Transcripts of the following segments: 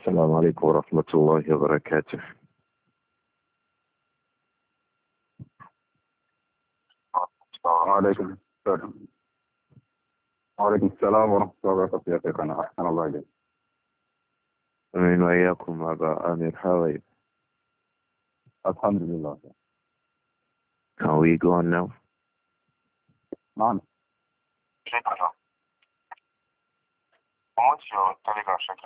السلام عليكم ورحمة الله وبركاته. وعليكم السلام. وعليكم السلام ورحمة الله وبركاته يا شيخنا، أحسن الله إليك. أمين وإياكم أبا آمير. How are you? الحمد لله. Can we go on now? نعم. شكرا. What's your telegram, شكرا؟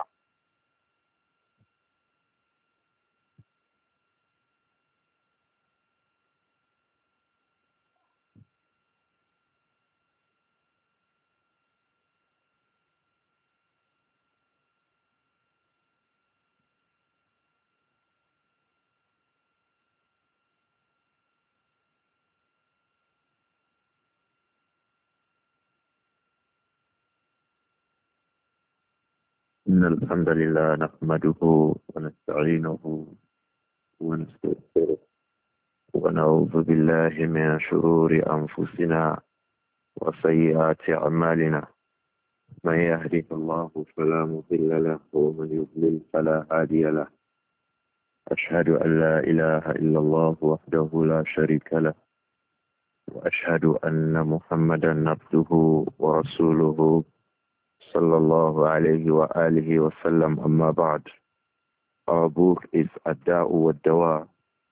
إن الحمد لله نحمده ونستعينه ونستغفره ونعوذ بالله من شرور أنفسنا وسيئات أعمالنا. من يهده الله فلا مضل له ومن يضلل فلا هادي له. أشهد أن لا إله إلا الله وحده لا شريك له، وأشهد أن محمدا عبده ورسوله صلى الله عليه وآله وسلم. أما بعد. Our book is Ad-Da'u wa-Dawa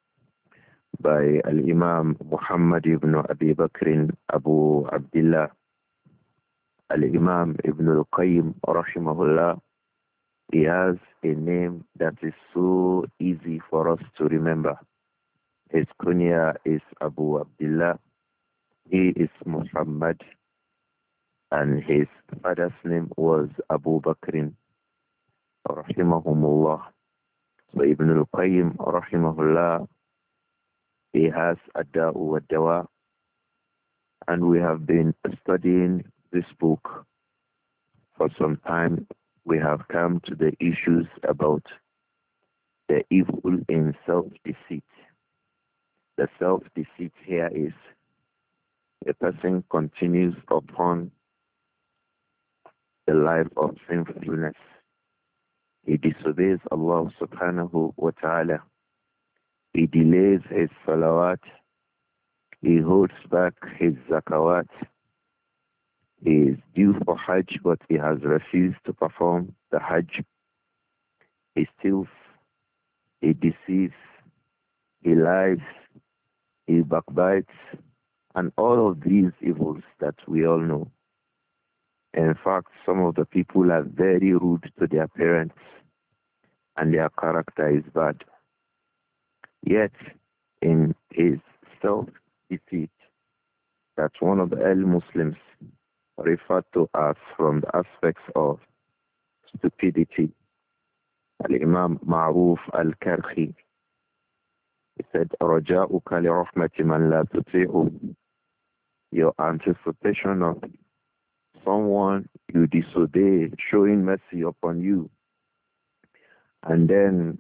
by Al-Imam Muhammad ibn Abi Bakr Abu Abdullah Al-Imam Ibn Al-Qayyim rahimahullah. He has a name that is so easy for us to remember. His kunya is Abu Abdullah. He is Muhammad, and his father's name was Abu Bakr rahimahumullah. So Ibn al-Qayyim rahimahullah, he has Ad-Da'u wa-Dawa, and we have been studying this book for some time. We have come to the issues about the evil in self-deceit. The self-deceit here is a person continues upon the life of sinfulness. He disobeys Allah subhanahu wa ta'ala. He delays his salawat. He holds back his zakawat. He is due for Hajj, but he has refused to perform the Hajj. He steals. He deceives. He lies. He backbites. And all of these evils that we all know. In fact, some of the people are very rude to their parents, and their character is bad. Yet, in his self-deceit, that one of the early Muslims referred to as from the aspects of stupidity, Al-Imam Ma'ruf Al-Karhi, he said, رَجَاؤُكَ لِرَحْمَةِ مَنْ لَا تُطِيعُ. Your anticipation of someone you disobey, showing mercy upon you, and then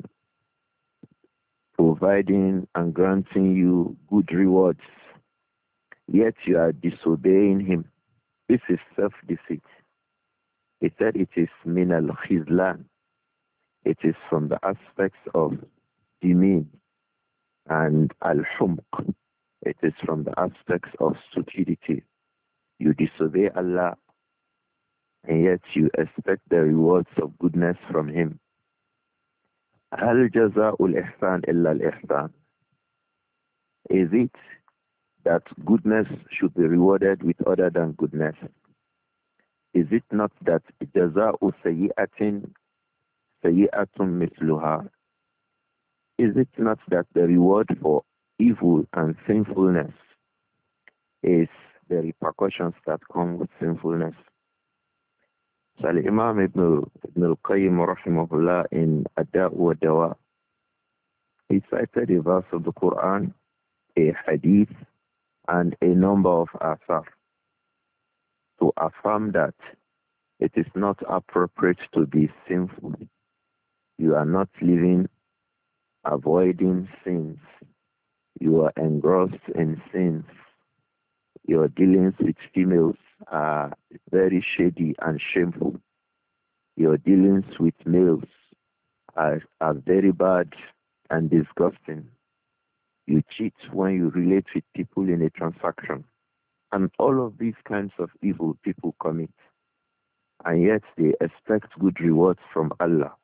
providing and granting you good rewards, yet you are disobeying him. This is self-deceit. He said it is min al-khizlan. It is from the aspects of demean and al-humq. It is from the aspects of stupidity. You disobey Allah, and yet you expect the rewards of goodness from him. هل جزاء الإحسان إلا الإحسان? Is it that goodness should be rewarded with other than goodness? Is it not that جزاء سيئة سيئة مثلها? Is it not that the reward for evil and sinfulness is the repercussions that come with sinfulness? So Imam Ibn al-Qayyim rahimahullah in Ad-Da'u wa-Dawa, he cited a verse of the Quran, a hadith, and a number of asar to affirm that it is not appropriate to be sinful. You are not living, avoiding sins. You are engrossed in sins. Your dealings with females are very shady and shameful. Your dealings with males, are very bad and disgusting. You cheat when you relate with people in a transaction. And all of these kinds of evil people commit. And yet they expect good rewards from Allah.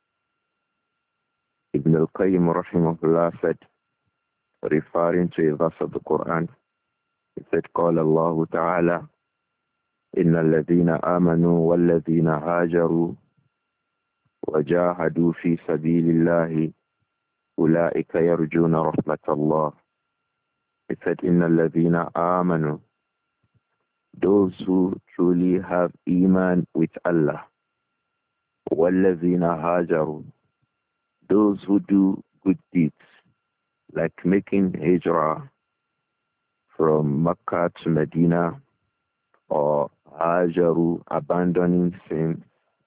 Ibn al-Qayyim rahimahullah said, referring to a verse of the Quran, he said, قال الله تعالى إن الذين آمنوا والذين هاجروا وجاهدوا في سبيل الله أولئك يرجون رحمة الله. He said, إن الذين آمنوا, those who truly have iman with Allah, وَالَّذِينَ هَاجَرُوا, those who do good deeds, like making hijrah from Mecca to Medina, or hajaru, abandoning sin,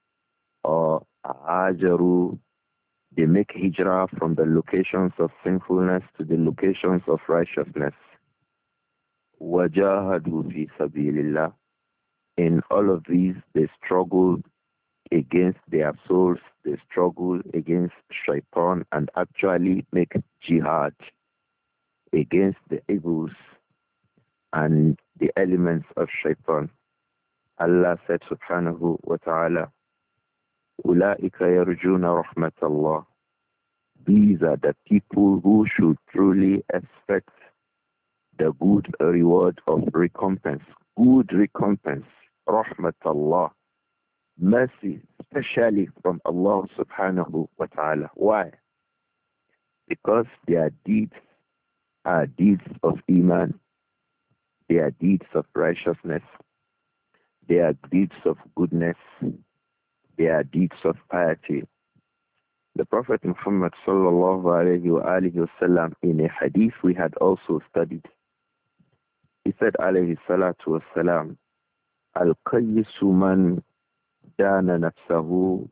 or hajaru, they make hijrah from the locations of sinfulness to the locations of righteousness. وَجَاهَدُوا فِي سَبِيلِ اللَّهِ. In all of these, they struggle against their souls, they struggle against shaitan and actually make jihad against the evils and the elements of shaitan. Allah said subhanahu wa ta'ala, أُولَٰئِكَ يَرْجُونَ رَحْمَةَ اللَّهِ. These are the people who should truly expect the good reward of recompense, good recompense, rahmat Allah, mercy, especially from Allah subhanahu wa ta'ala. Why? Because their deeds are deeds of iman, they are deeds of righteousness, they are deeds of goodness, they are deeds of piety. The Prophet Muhammad sallallahu alayhi wa alihi wasallam, in a hadith we had also studied, he said alayhi salatu wassalam, al-qayyisu man dana nafsahu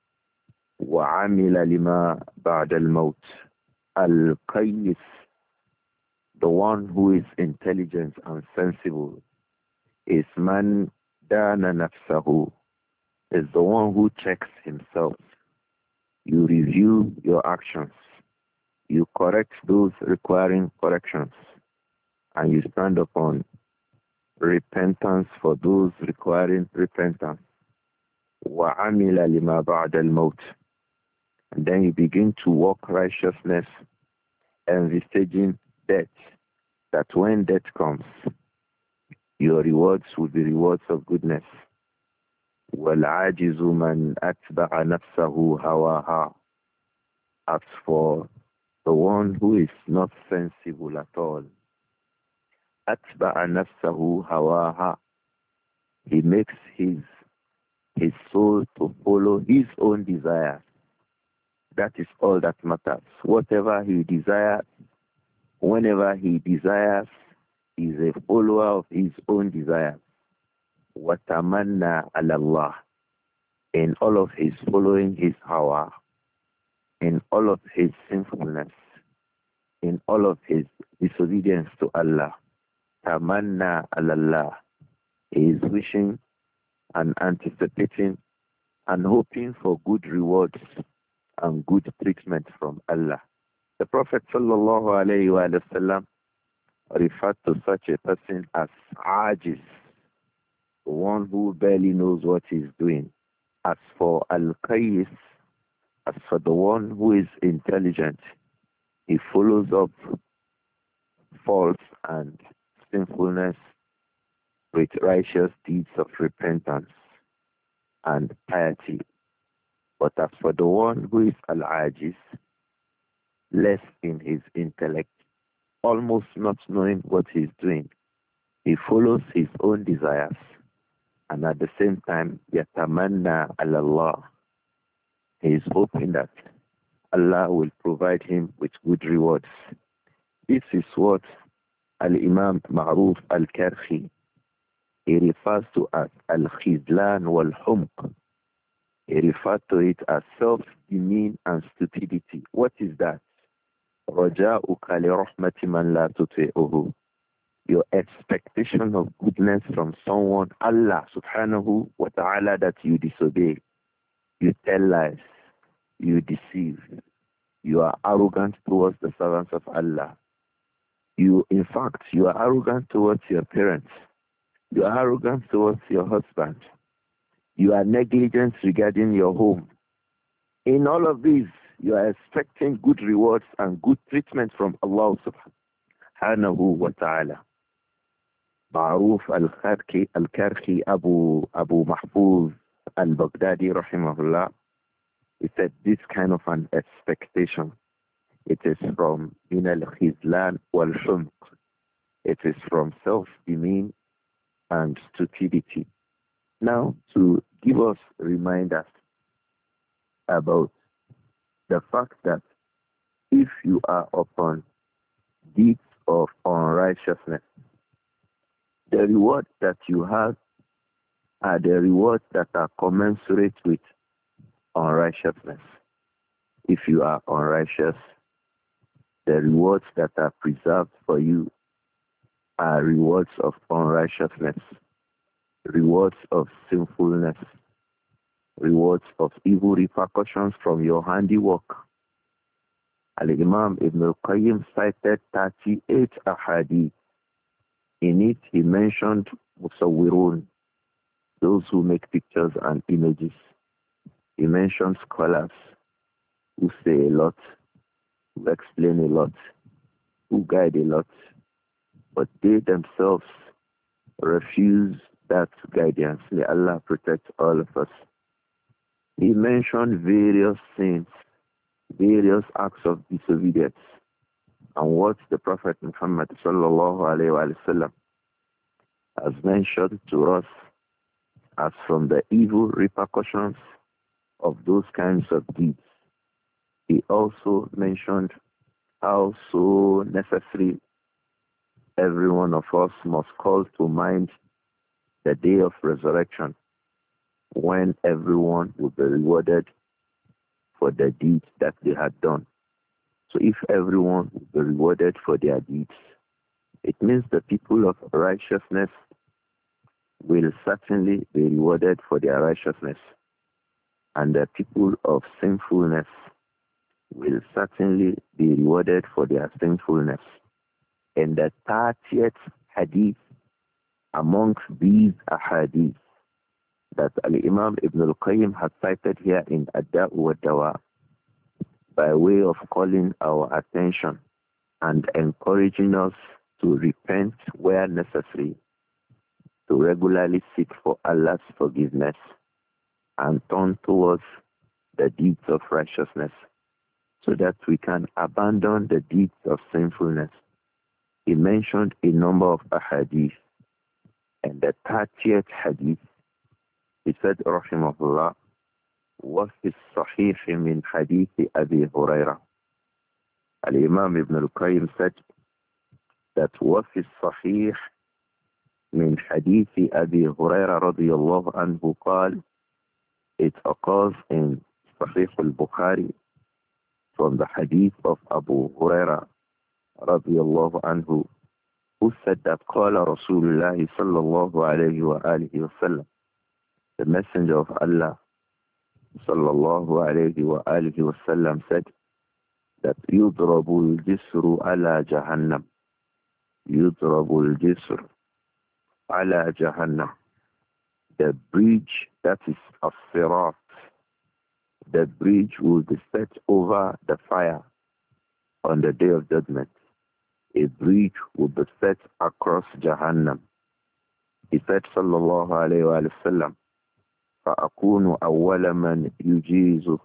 wa amila lima ba'da al-maut. Al-qayyis, the one who is intelligent and sensible, is man dana nafsahu, is the one who checks himself. You review your actions. You correct those requiring corrections. And you stand upon repentance for those requiring repentance. وَعَمِلَ لِمَا بَعْدَ الْمَوْتِ. And then you begin to walk righteousness, envisaging death, that when death comes, your rewards will be rewards of goodness. وَالْعَاجِزُ مَنْ أَتْبَعَ نَفْسَهُ هَوَاهَا. As for the one who is not sensible at all, أَتْبَعَ نَفْسَهُ هَوَاهَا, he makes his soul to follow his own desires. That is all that matters. Whatever he desires, whenever he desires, he is a follower of his own desires. وَتَمَنَّى عَلَى اللَّهِ. In all of his following his hawa, in all of his sinfulness, in all of his disobedience to Allah, tamanna Allah, he is wishing and anticipating and hoping for good rewards and good treatment from Allah. The Prophet sallallahu alayhi wa sallam referred to such a person as ajiz, the one who barely knows what he's doing. As for al-qayyis, as for the one who is intelligent, he follows up faults and sinfulness with righteous deeds of repentance and piety. But as for the one who is al-ajiz, less in his intellect, almost not knowing what he's doing, he follows his own desires, and at the same time, yatamanna ala Allah. He is hoping that Allah will provide him with good rewards. This is what Al-Imam Ma'ruf Al-Karhi, he refers to as Al-Khizlan wal-Humq. He refers to it as self-demean and stupidity. What is that? رَجَاءُكَ لِرَحْمَةِ مَنْ لَا تُطِعُهُ. Your expectation of goodness from someone, Allah subhanahu wa ta'ala, that you disobey. You tell lies. You deceive. You are arrogant towards the servants of Allah. In fact, you are arrogant towards your parents. You are arrogant towards your husband. You are negligent regarding your home. In all of these, you are expecting good rewards and good treatment from Allah subhanahu wa ta'ala. Ma'ruf al-Karki Abu Mahfuz al-Baghdadi rahimahullah, he said this kind of an expectation, it is from min al-khizlan wal-humq. It is from self-demean and stupidity. Now, to give us reminders about the fact that if you are upon deeds of unrighteousness, the rewards that you have are the rewards that are commensurate with unrighteousness. If you are unrighteous, the rewards that are preserved for you are rewards of unrighteousness, rewards of sinfulness, rewards of evil repercussions from your handiwork. Al-Imam Ibn al-Qayyim cited 38 ahadith. In it, he mentioned musawwirun, those who make pictures and images. He mentioned scholars who say a lot, who explain a lot, who guide a lot, but they themselves refuse that guidance. May Allah protect all of us. He mentioned various sins, various acts of disobedience, and what the Prophet Muhammad sallallahu alayhi wa sallam has mentioned to us as from the evil repercussions of those kinds of deeds. He also mentioned how so necessary every one of us must call to mind the day of resurrection, when everyone will be rewarded for the deeds that they had done. So if everyone will be rewarded for their deeds, it means the people of righteousness will certainly be rewarded for their righteousness, and the people of sinfulness will certainly be rewarded for their sinfulness. In the 30th hadith amongst these ahadith that Al-Imam Ibn al-Qayyim has cited here in Ad-Da'u wa Dawa, by way of calling our attention and encouraging us to repent where necessary, to regularly seek for Allah's forgiveness and turn towards the deeds of righteousness so that we can abandon the deeds of sinfulness. He mentioned a number of ahadith, and the 30th hadith, he said, rahimahullah, وفي الصحيح من حديث أبي هريرة. Al-Imam Ibn al-Qayyim said that وفي الصحيح من حديث أبي هريرة رضي الله عنه قال, it occurs in Sahih al-Bukhari from the hadith of Abu Huraira رضي الله عنه, who said that قال رسول الله صلى الله عليه وآله وسلم, the messenger of Allah sallallahu alayhi wa alihi wa sallam said that yudrabu al-jisru ala jahannam. Yudrabu al-jisru ala jahannam. The bridge that is of Sirat, the bridge will be set over the fire on the day of judgment. A bridge will be set across Jahannam. He said sallallahu alayhi wa sallam, فَأَكُونُ أَوَّلَ مَنْ يُجِيزُ.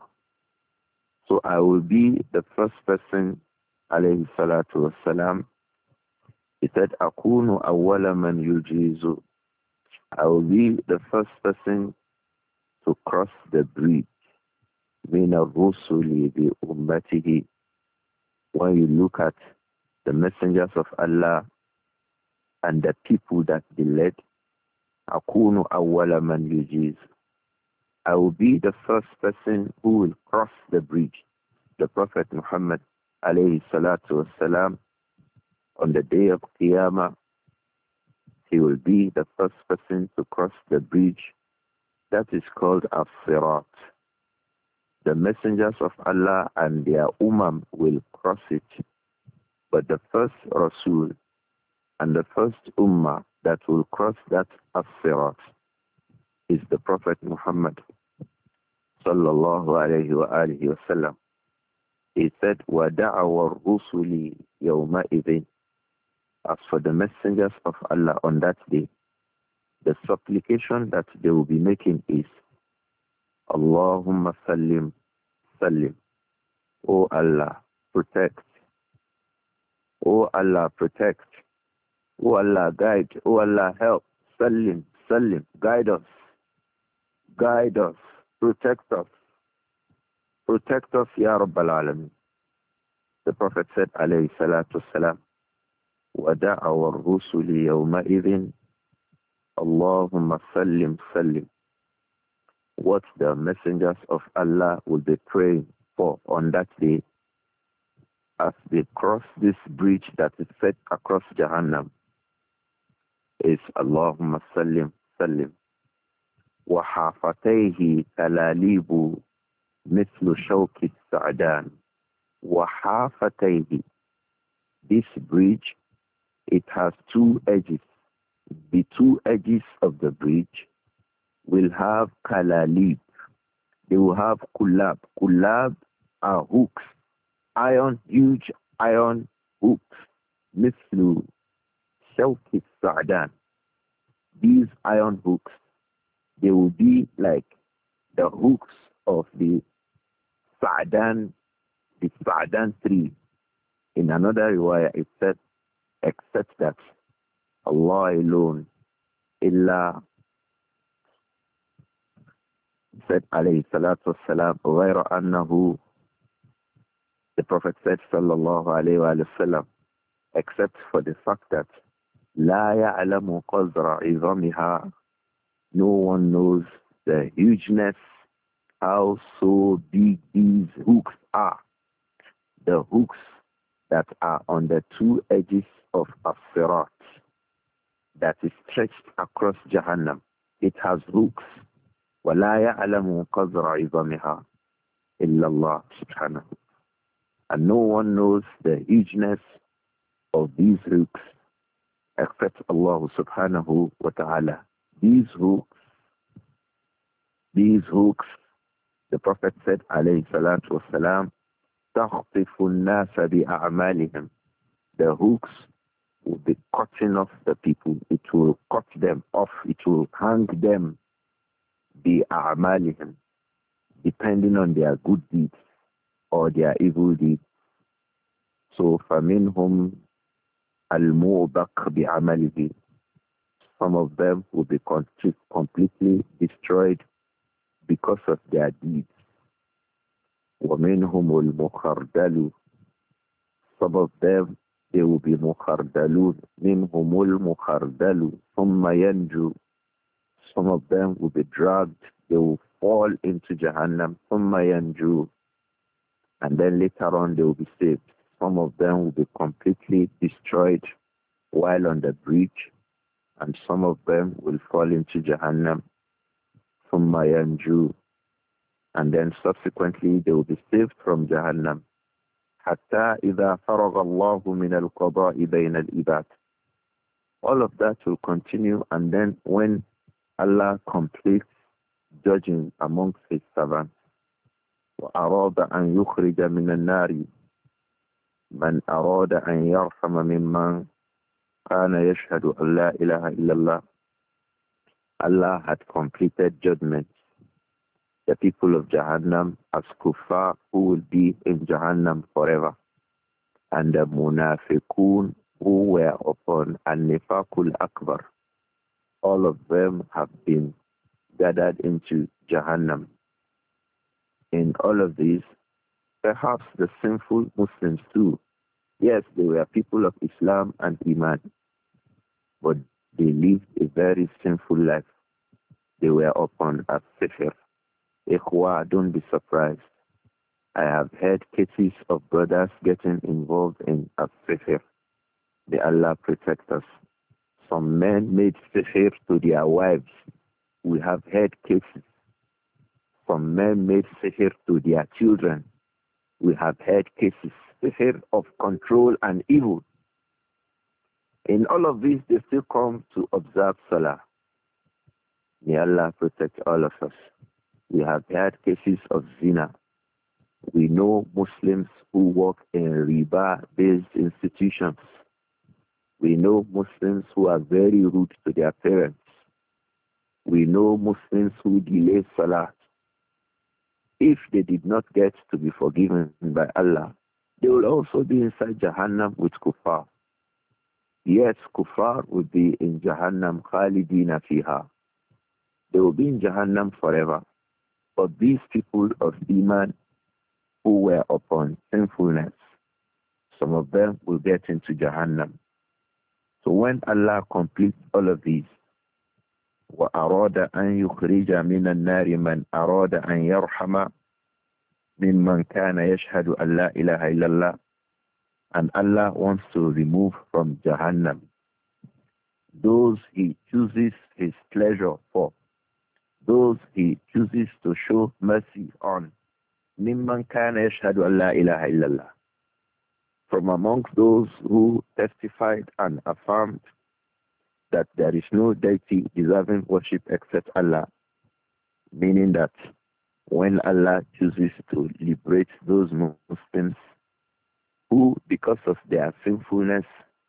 So I will be the first person, alayhi salatu wassalam. He said, أَكُونُ أَوَّلَ مَنْ يُجِيزُ. I will be the first person to cross the bridge. مِنَ الرُّسُلِ بِأُمَّتِهِ. When you look at the messengers of Allah and the people that they led, أَكُونُ أَوَّلَ مَنْ يُجِيزُ. I will be the first person who will cross the bridge. The Prophet Muhammad alayhi salatu wasalam, on the day of Qiyamah, he will be the first person to cross the bridge that is called As-Sirat. The messengers of Allah and their will cross it. But the first Rasul and the first Ummah that will cross that as-sirat is the Prophet Muhammad sallallahu alayhi wa alihi wa sallam. He said, وَدَعَوَ الرُّسُلِ يَوْمَئِذٍ. As for the messengers of Allah on that day, the supplication that they will be making is, Allahumma sallim, sallim. O Allah, protect. O Allah, protect. O Allah, guide. O Allah, help. Sallim, sallim. Guide us. Guide us. Protect us. Protect us, Ya Rabbal Alameen. The Prophet said, alayhi salatu wasalam, وَدَعَوَ الرُّسُلِ يَوْمَئِذٍ اللَّهُمَّ سَلِّمْ سَلِّمْ. What the messengers of Allah will be praying for on that day as they cross this bridge that is set across Jahannam is Allahumma sallim, sallim. وَحَافَتَيْهِ تَلَالِيبُ مِثْلُ شَوْكِ السَّعْدَانِ. وَحَافَتَيْهِ. This bridge, it has two edges. The two edges of the bridge will have kalalib. They will have kulab. Kulab are hooks, huge iron hooks. Mithlu shawki sa'dan. These iron hooks, they will be like the hooks of the sa'dan tree. In another riwayah, it said, except that Allah alone, illa, said alayhi salatu wassalam, غَيْرَ أَنَّهُ, the Prophet said sallallahu alayhi wa sallam, except for the fact that لَا يَعْلَمُ قَدْرَ عِظَمِهَا, no one knows the hugeness, how so big these hooks are. The hooks that are on the two edges of as-sirat that is stretched across Jahannam. It has hooks. وَلَا يَعْلَمُ قَدْرَ عِظَمِهَا إِلَّا اللَّهُ سُبْحَانَهُ. And no one knows the hugeness of these hooks except Allah subhanahu wa ta'ala. These hooks, the Prophet said, alayhi salatu wasalam, تَخْطِفُ النَّاسَ بِأَعْمَالِهِمْ. The hooks will be cutting off the people. It will cut them off. It will hang them بِأَعْمَالِهِمْ, depending on their good deeds or their evil deeds. So فَمِنْهُمْ الْمُوبَقْ بِعَمَلِهِ. Some of them will be completely destroyed because of their deeds. وَمِنْهُمُ الْمُخَرْدَلُ. Some of them, they will be مُخَرْدَلُونَ. مِنْهُمُ الْمُخَرْدَلُ ثُمَّ يَنْجُو. Some of them will be dragged. They will fall into Jahannam. ثُمَّ يَنْجُو. And then later on they will be saved. Some of them will be completely destroyed while on the bridge. And some of them will fall into Jahannam. ثُمَّ يَنْجُو. And then subsequently they will be saved from Jahannam. حَتَّى إِذَا فَرَغَ اللَّهُ مِنَ الْقَضَاءِ بَيْنَ الْإِبَادِ. All of that will continue, and then when Allah completes judging amongst his servants, وَأَرَادَ أَنْ يُخْرِجَ مِنَ النَّارِ مَنْ أَرَادَ أَنْ يَرْحَمَ مِمَّنْ كَانَ يَشْهَدُ أَنْ لَا إِلَهَ إِلَّا اللَّهِ. Allah had completed judgment. The people of Jahannam as kuffar who will be in Jahannam forever. And the munafiqun who were upon an-nifaqul akbar. All of them have been gathered into Jahannam. In all of these, perhaps the sinful Muslims too. Yes, they were people of Islam and Iman, but they lived a very sinful life. They were upon as-sihr. Ikhwa, don't be surprised. I have heard cases of brothers getting involved in as-sihr. May Allah protect us. Some men made sihr to their wives. We have heard cases. Some men made sihr to their children. We have heard cases, sihr of control and evil. In all of this, they still come to observe Salah. May Allah protect all of us. We have heard cases of zina. We know Muslims who work in riba-based institutions. We know Muslims who are very rude to their parents. We know Muslims who delay Salah. If they did not get to be forgiven by Allah, they will also be inside Jahannam with kuffar. Yes, kuffar will be in Jahannam khalidina fiha. They will be in Jahannam forever. But these people of Iman who were upon sinfulness, some of them will get into Jahannam. So when Allah completes all of these, وَأَرَادَ أَن يُخْرِجَ مِنَ النَّارِ مَنْ أَرَادَ أَن يَرْحَمَ مِمَّنْ كَانَ يَشْهَدُ أَن لَا إِلَهَ إِلَّا اللَّهِ, and Allah wants to remove from Jahannam those He chooses His pleasure for, those He chooses to show mercy on. مِمَّنْ كَانَ يَشْهَدُ أَن لَا إِلَهَ إِلَّا اللَّهِ, from amongst those who testified and affirmed that there is no deity deserving worship except Allah, meaning that when Allah chooses to liberate those Muslims who, because of their sinfulness,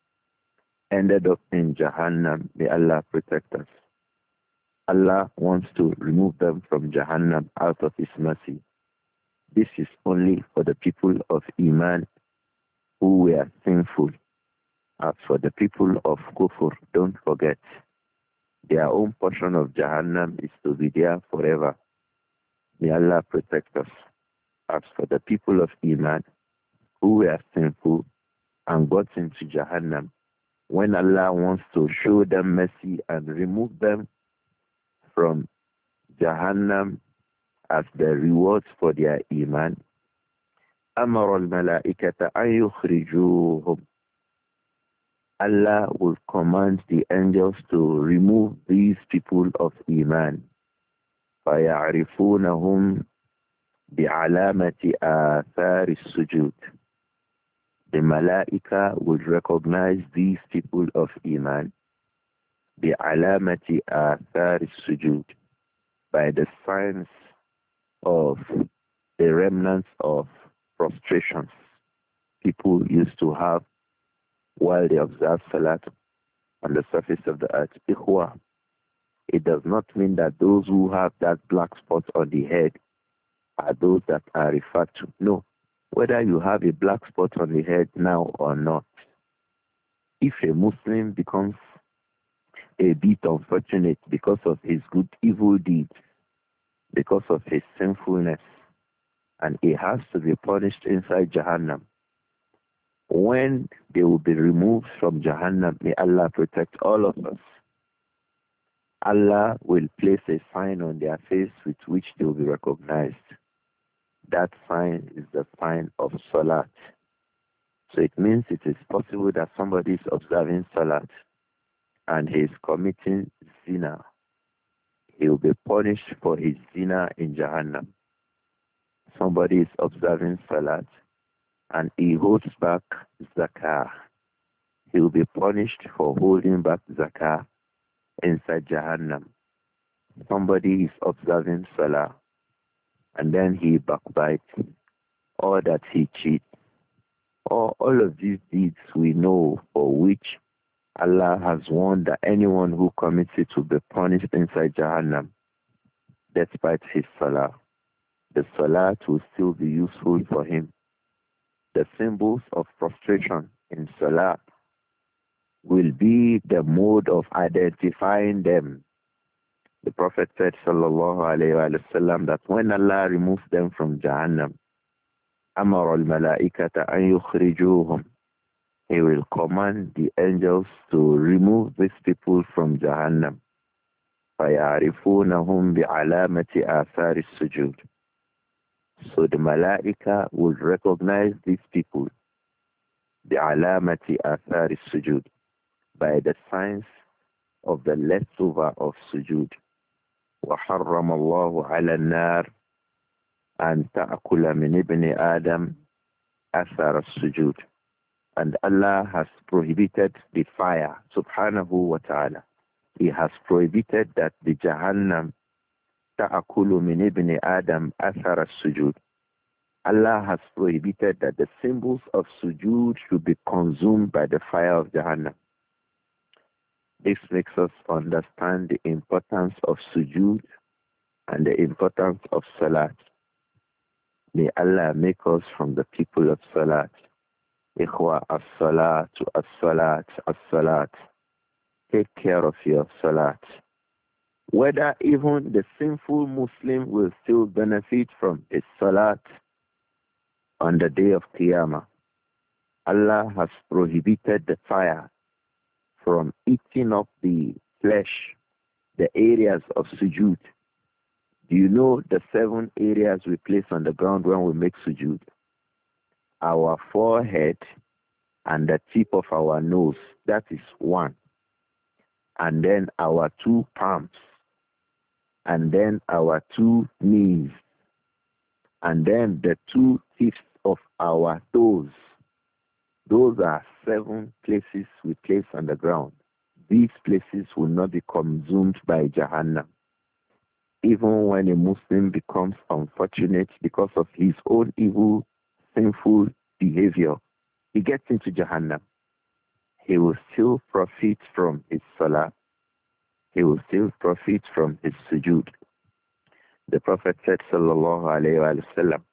ended up in Jahannam, may Allah protect us. Allah wants to remove them from Jahannam out of His mercy. This is only for the people of Iman who were sinful. As for the people of Kufr, don't forget, their own portion of Jahannam is to be there forever. May Allah protect us. As for the people of Iman who were sinful and got into Jahannam, when Allah wants to show them mercy and remove them from Jahannam as the rewards for their Iman, أمر الملائكة أن يخرجوهم. Allah will command the angels to remove these people of Iman. فَيَعْرِفُونَهُمْ بِعَلَامَةِ آثَارِ السُّجُودِ. The Malaika would recognize these people of Iman بِعَلَامَةِ آثَارِ السُّجُودِ, by the signs of the remnants of prostrations people used to have while they observe Salat on the surface of the earth. Ikhwa, it does not mean that those who have that black spot on the head are those that are referred to. No. Whether you have a black spot on the head now or not, if a Muslim becomes a bit unfortunate because of his good evil deeds, because of his sinfulness, and he has to be punished inside Jahannam, when they will be removed from Jahannam, may Allah protect all of us, Allah will place a sign on their face with which they will be recognized. That sign is the sign of Salat. So it means it is possible that somebody is observing Salat and he is committing zina. He will be punished for his zina in Jahannam. Somebody is observing Salat and he holds back zakah. He will be punished for holding back zakah inside Jahannam. Somebody is observing Salah and then he backbites, or that he cheats, or all of these deeds we know for which Allah has warned that anyone who commits it will be punished inside Jahannam despite his Salah. The Salah will still be useful for him. The symbols of prostration in Salah will be the mode of identifying them. The Prophet said, sallallahu alayhi wa sallam, that when Allah removes them from Jahannam, أَمَرَ الْمَلَائِكَةَ أَن يُخْرِجُوهُمْ. He will command the angels to remove these people from Jahannam. فَيَعْرِفُونَهُمْ بِعَلَامَةِ آثَارِ السُّجُودِ. So the Malaika will recognize these people بِعَلَامَةِ آثَارِ السُّجُودِ, by the signs of the leftover of sujood. وَحَرَّمَ اللَّهُ عَلَى النَّارِ أن تأكل من ابن آدم أثر السجود. And Allah has prohibited the fire, subhanahu wa ta'ala. He has prohibited that the Jahannam ta'akulu min ibn Adam athar sujud. Allah has prohibited that the symbols of sujud should be consumed by the fire of Jahannam. This makes us understand the importance of sujud and the importance of salat. May Allah make us from the people of salat. Ikhwa, as-salat, as-salat, as-salat. Take care of your salat. Whether even the sinful Muslim will still benefit from his salat on the day of Qiyamah. Allah has prohibited the fire from eating up the flesh, the areas of sujud. Do you know the 7 areas we place on the ground when we make sujud? Our forehead and the tip of our nose, that is 1. And then our 2 palms, and then our 2 knees, and then the 2 tips of our toes. Those are 7 places we place on the ground. These places will not be consumed by Jahannam. Even when a Muslim becomes unfortunate because of his own evil, sinful behavior, he gets into Jahannam. He will still profit from his salah. He will still profit from his sujood. The Prophet said, sallallahu alayhi wa sallam,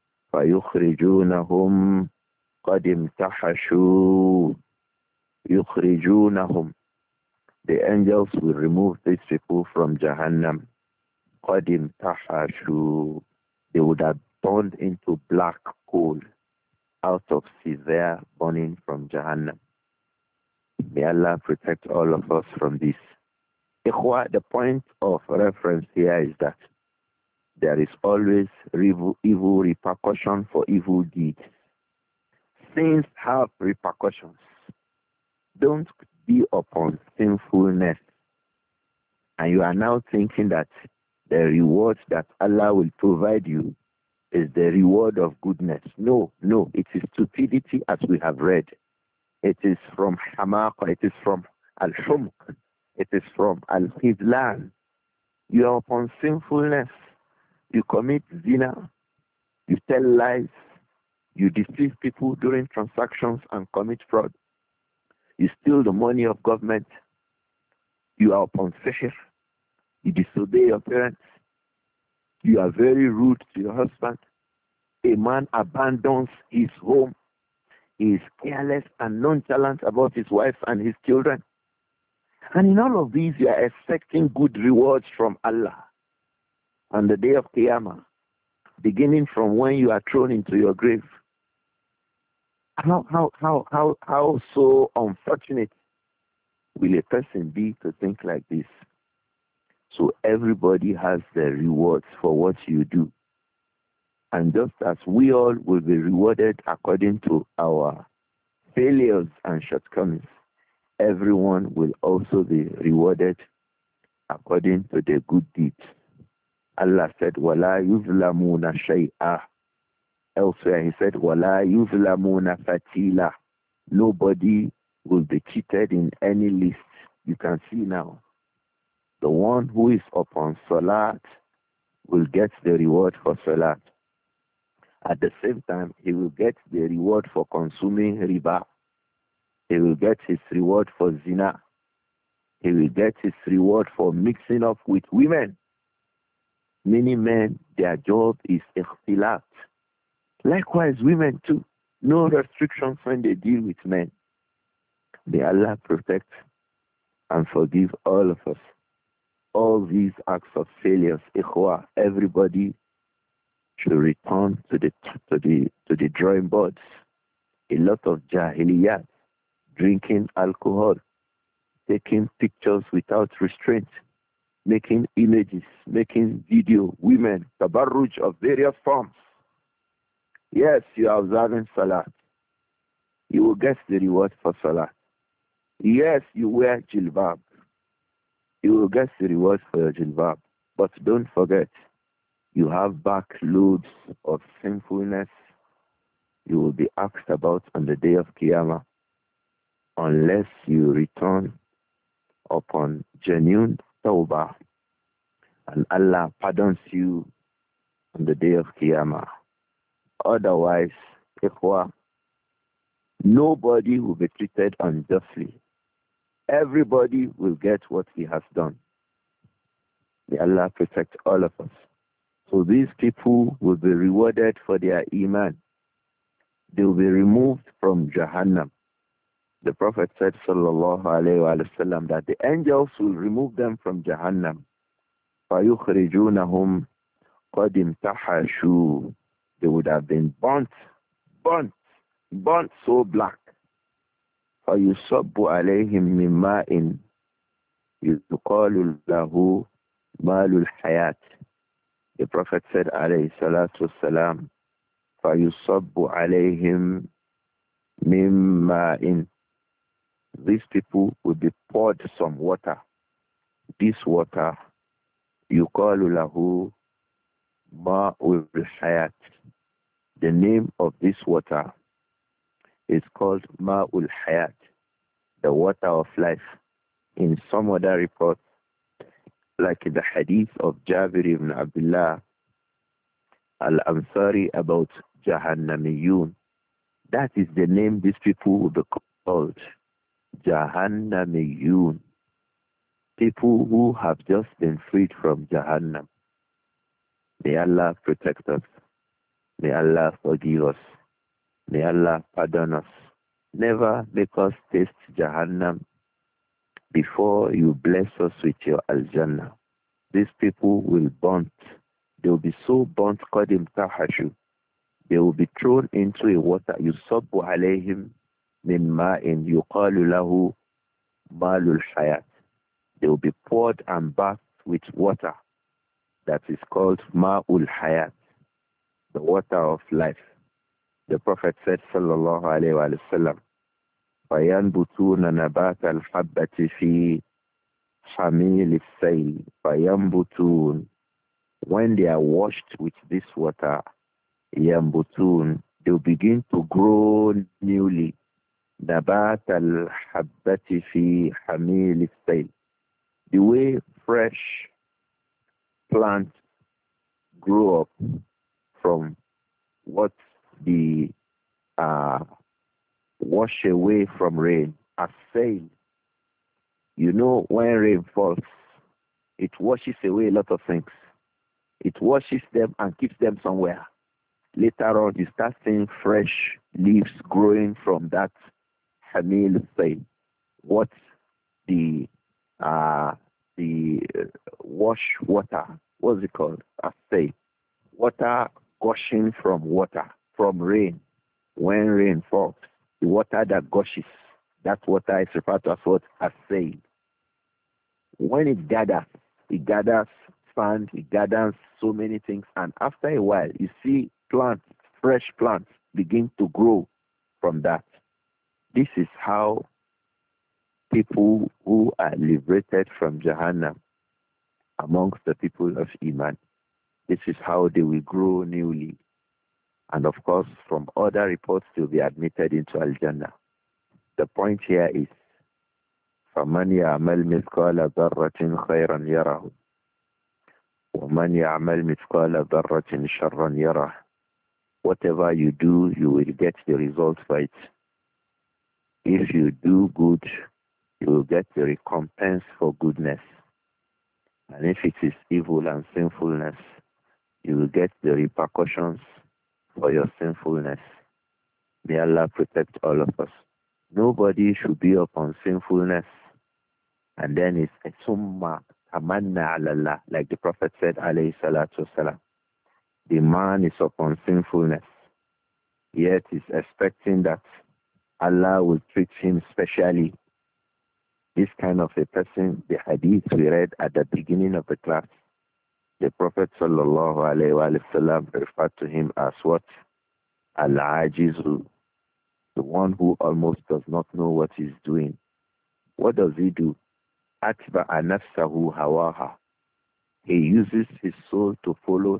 فَيُخْرِجُونَهُمْ قَدْ امْتَحَشُوا يُخْرِجُونَهُمْ. The angels will remove these people from Jahannam. قَدْ امْتَحَشُوا. They would have burned into black coal out of severe burning from Jahannam. May Allah protect all of us from this. Ikhwa, the point of reference here is that there is always evil repercussion for evil deeds. Sins have repercussions. Don't be upon sinfulness. And you are now thinking that the reward that Allah will provide you is the reward of goodness. No, it is stupidity as we have read. It is from hamaqa, it is from al-humq, it is from al-khidlan. You are upon sinfulness. You commit zina, you tell lies, you deceive people during transactions and commit fraud. You steal the money of government. You are upon sihr. You disobey your parents. You are very rude to your husband. A man abandons his home. He is careless and nonchalant about his wife and his children. And in all of these, you are expecting good rewards from Allah on the day of Qiyamah, beginning from when you are thrown into your grave. How so unfortunate will a person be to think like this? So everybody has their rewards for what you do. And just as we all will be rewarded according to our failures and shortcomings, everyone will also be rewarded according to their good deeds. Allah said, وَلَا يُظْلَمُونَ شَيْئًا. Elsewhere he said, وَلَا يُظْلَمُونَ فَتِيلًا. Nobody will be cheated in any list. You can see now, the one who is upon salat will get the reward for salat. At the same time, he will get the reward for consuming riba. He will get his reward for zina. He will get his reward for mixing up with women. Many men, their job is ikhtilat. Likewise, women too. No restrictions when they deal with men. May Allah protect and forgive all of us. All these acts of failures, ikhwa, everybody should return to the drawing boards. A lot of jahiliyat, drinking alcohol, taking pictures without restraint, making images, making video, women, tabarruj of various forms. Yes, you are observing salat. You will get the reward for salat. Yes, you wear jilbab. You will get the reward for your jilbab. But don't forget, You have backloads of sinfulness you will be asked about on the day of Qiyamah unless you return upon genuine tawbah and Allah pardons you on the day of Qiyamah. Otherwise, ikhwah, nobody will be treated unjustly. Everybody will get what he has done. May Allah protect all of us. So these people will be rewarded for their iman. They will be removed from Jahannam. The Prophet said, sallallahu alayhi wa sallam, that the angels will remove them from Jahannam. فَيُخْرِجُونَهُمْ قَدْ امْتَحَشُوا. They would have been burnt so black. فَيُصَبُّ عَلَيْهِمْ مِنْ مَاءٍ يُقَالُ لَهُ مَالُ الْحَيَاةِ. The Prophet said, alayhi salatu wasalam, فَيُصَبُّ عَلَيْهِمْ مِنْ مَاءٍ. These people will be poured some water. This water, يُقَالُ لَهُ مَاءُ الْحَيَاةِ. The name of this water is called Ma'ul Hayat, the water of life. In some other reports, like the hadith of Jabir ibn Abdullah al-Ansari about Jahannamiyun, that is the name these people will be called, Jahannamiyun, people who have just been freed from Jahannam. May Allah protect us. May Allah forgive us. May Allah pardon us. Never make us taste Jahannam before you bless us with your Al-Jannah. These people will burnt. They will be so burnt, qadim tahashu. They will be thrown into a water. Yusabbu alayhim min ma'in yuqalu lahu malul hayat. They will be poured and bathed with water that is called ma'ul hayat, the water of life. The Prophet said, sallallahu alayhi wa sallam, فَيَنْبُتُونَ نَبَاتَ الْحَبَّةِ فِي حَمِيلِ السَّيْلِ. فَيَنْبُتُونَ. When they are washed with this water, يَنْبُتُونَ, they will begin to grow newly. نَبَاتَ الْحَبَّةِ فِي حَمِيلِ السَّيْلِ. The way fresh plants grow up from what the wash away from rain as sail. You know, when rain falls, it washes away a lot of things. It washes them and keeps them somewhere. Later on, you start seeing fresh leaves growing from that hamil sail. What the wash water, what's it called? As sail. Water gushing from water, from rain. When rain falls, the water that gushes, that water is referred to as what? As sail. When it gathers sand, it gathers so many things, and after a while, you see plants, fresh plants, begin to grow from that. This is how people who are liberated from Jahannam amongst the people of Iman, this is how they will grow newly. And of course, from other reports, they'll be admitted into Al-Jannah. The point here is, فَمَنْ يَعْمَلْ مِثْقَالَ ذَرَّةٍ خَيْرًا يَرَهُ وَمَنْ يَعْمَلْ مِثْقَالَ ذَرَّةٍ شَرًّا يَرَهُ. Whatever you do, you will get the result for it. If you do good, you will get the recompense for goodness. And if it is evil and sinfulness, you will get the repercussions for your sinfulness. May Allah protect all of us. Nobody should be upon sinfulness and then it's a summa tamanna ala Allah, like the Prophet said, alayhi salatu wasalam. The man is upon sinfulness, yet is expecting that Allah will treat him specially. This kind of a person, the hadith we read at the beginning of the class, the Prophet sallallahu alayhi wa sallam referred to him as what? Al-ajizu, the one who almost does not know what he's doing. What does he do? Atba'a nafsahu hawaha. He uses his soul to follow his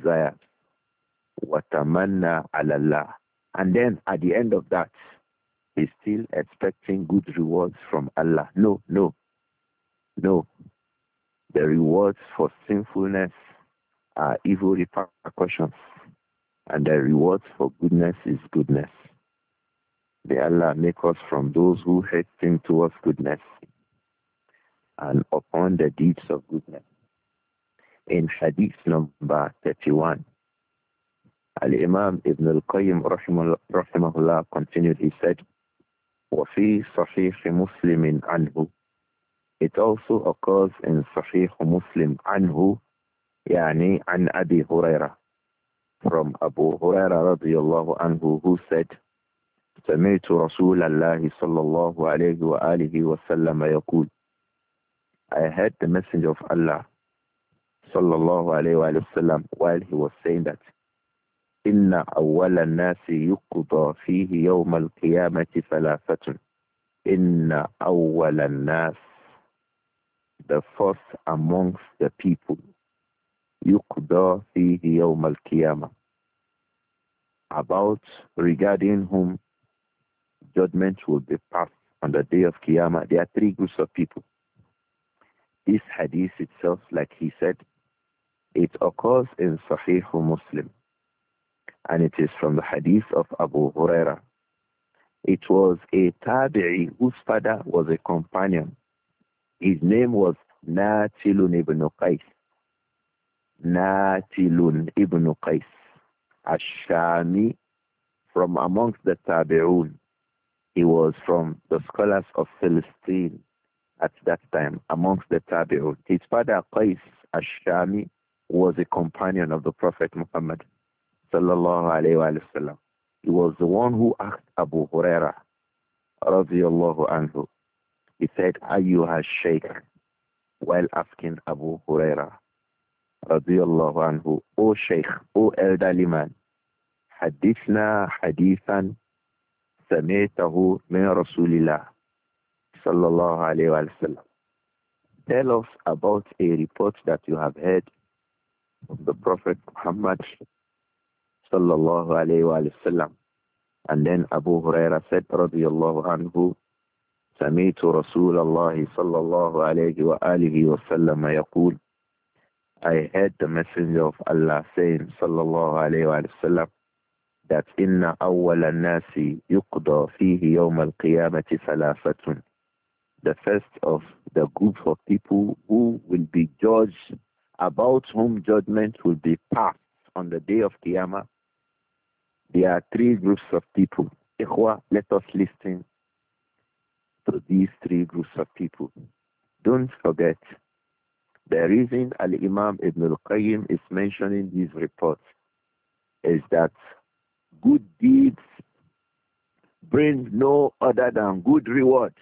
desires. وَتَمَنَّى عَلَى اللَّهِ. And then at the end of that, he's still expecting good rewards from Allah. No, no, no. The rewards for sinfulness are evil repercussions, and the rewards for goodness is goodness. May Allah make us from those who hasten towards goodness and upon the deeds of goodness. In Hadith number 31, Al-Imam Ibn al-Qayyim rahimahullah continued, he said, وَفِي صَحِيحِ مُسْلِمٍ عَنْهُ. It also occurs in Sahih Muslim anhu, يعني عن Abi Hurairah, from Abu Hurairah radiyallahu anhu, who said, سمعت رسول الله صلى الله عليه وآله وسلم يقول, I heard the messenger of Allah صلى الله عليه وآله وسلم while he was saying that, إن أول الناس يقضى فيه يوم القيامة ثلاثة. إن أول الناس, the first amongst the people, يقضى فيه يوم القيامة, about regarding whom judgment will be passed on the day of Qiyamah. There are three groups of people. This hadith itself, like he said, it occurs in Sahih Muslim, and it is from the hadith of Abu Hurairah. It was a tabi'i whose father was a companion. His name was Natilun ibn Qais. Natilun ibn Qais, Ash-Shami, from amongst the tabi'un. He was from the scholars of Philistine at that time, amongst the tabi'un. His father Qais Ash-Shami was a companion of the Prophet Muhammad sallallahu alayhi wa sallam. He was the one who asked Abu Hurairah radiyallahu anhu. He said, Ayyuha Shaykh, while asking Abu Hurairah radiyallahu anhu, O Shaykh, O elderly man, hadithna hadithan سمعته من رسول الله صلى الله عليه وسلم. Tell us about a report that you have heard of the Prophet Muhammad صلى الله عليه وسلم. And then Abu Huraira said رضي الله عنه, سمعت رسول الله صلى الله عليه وآله وسلم يقول, I heard the messenger of Allah saying صلى الله عليه وسلم, that inna awwala nasi yuqda fihi yawm al-qiyamati thalathatun. The first of the group of people who will be judged, about whom judgment will be passed on the day of Qiyamah. There are three groups of people. Ikhwa, let us listen to these three groups of people. Don't forget, the reason Al-Imam Ibn al-Qayyim is mentioning these reports is that good deeds bring no other than good rewards.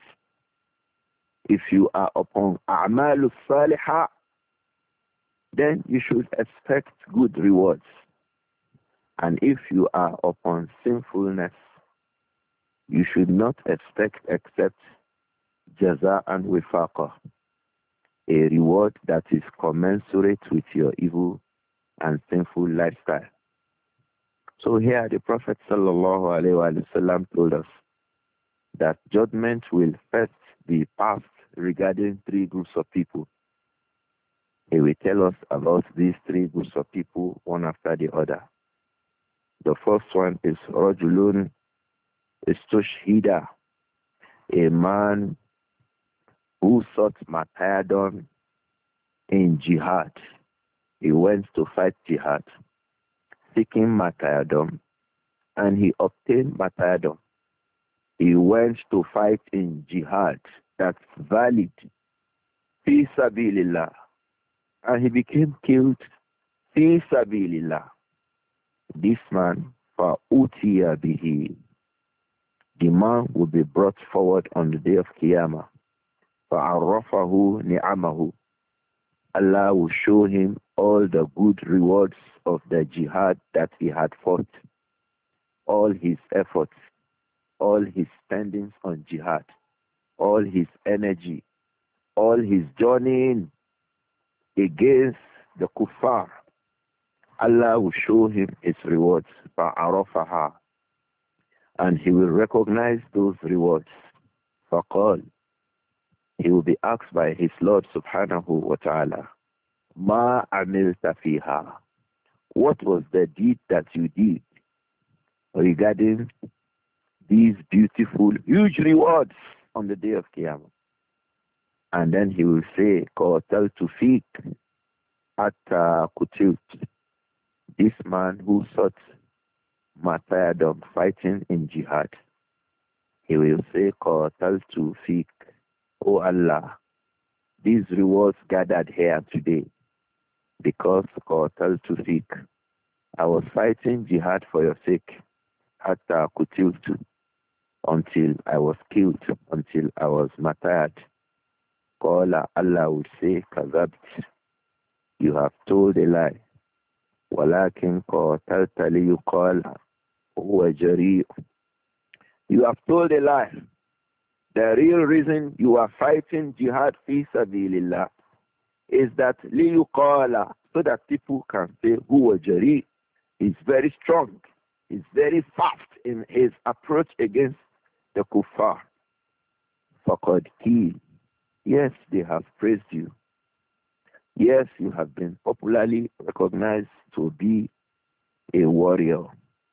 If you are upon a'malus salihah, then you should expect good rewards. And if you are upon sinfulness, you should not expect except jaza'an wifaqa, a reward that is commensurate with your evil and sinful lifestyle. So here the Prophet sallallahu alaihi wasallam told us that judgment will first be passed regarding three groups of people. He will tell us about these three groups of people one after the other. The first one is Rajulun Istushhida, a man who sought martyrdom in jihad. He went to fight jihad, seeking martyrdom, and he obtained martyrdom. He went to fight in jihad that's valid, fi sabilillah, and he became killed fi sabilillah. This man, fa'utiya bihi, the man will be brought forward on the day of Qiyamah. Fa'arrafahu ni'amahu, Allah will show him all the good rewards of the jihad that he had fought, all his efforts, all his spendings on jihad, all his energy, all his journeying against the kuffar. Allah will show him his rewards. فَعَرَفَهَا, and he will recognize those rewards. فَقَالَ, he will be asked by his Lord subhanahu wa ta'ala, مَا عَمِلْتَ فِيهَا, what was the deed that you did regarding these beautiful, huge rewards on the day of Qiyamah? And then he will say, قَوَتَلْتُ فِيكَ حَتَّى قُتِلْتُ, this man who sought martyrdom, fighting in jihad, he will say, قَوَتَلْتُ فِيكَ, O Allah, these rewards gathered here today, because قَوَتَلْتُ فِيكَ, I was fighting jihad for your sake, حَتَّى قُتِلْتُ, until I was killed, until I was martyred. قَالَ, Allah would say, كَذَبْتِ, you have told a lie. وَلَكِنْ قَاتَلْتَ لِيُقَالَ هُوَ جَرِيءٌ, you have told a lie. The real reason you are fighting jihad fi sabilillah is that لِيُقَالَ, so that people can say هُوَ جَرِيءٌ, he's very strong, he's very fast in his approach against the kuffar. فَقَدْ قِيلَ, yes, they have praised you. Yes, you have been popularly recognized to be a warrior.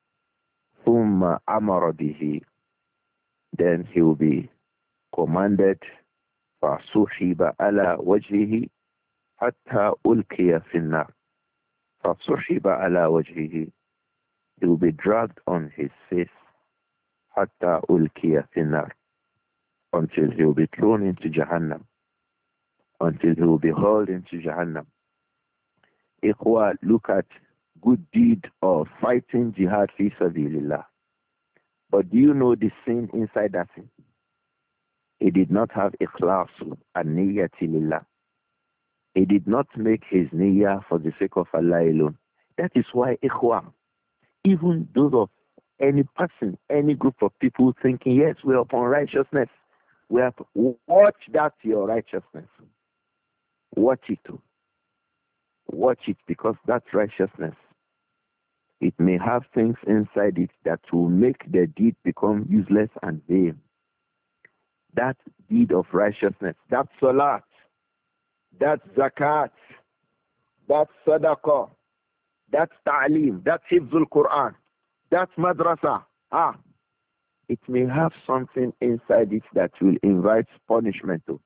ثُمَّ أَمَرَ بِهِ, then he will be commanded, فَصُحِبَ عَلَى وَجْهِهِ حَتَّى أُلْقِيَ فِي النَّارِ. فَصُحِبَ عَلَى وَجْهِهِ, he will be dragged on his face, حَتَّى أُلْقِيَ فِي النَّارِ, until he will be thrown into Jahannam, until he will be hauled into Jahannam. Ikhwa, look at good deed of fighting jihad fi sabilillah. But do you know the sin inside that sin? He did not have ikhlasu and niyyati lillah. He did not make his niyyah for the sake of Allah alone. That is why, ikhwa, even those of any person, any group of people thinking, yes, we're upon righteousness, we have to watch that your righteousness. Watch it too. Watch it, because that righteousness, it may have things inside it that will make the deed become useless and vain. That deed of righteousness, that salat, that zakat, that sadaqah, that ta'aleem, that hifzul Quran, that madrasa, it may have something inside it that will invite punishment too.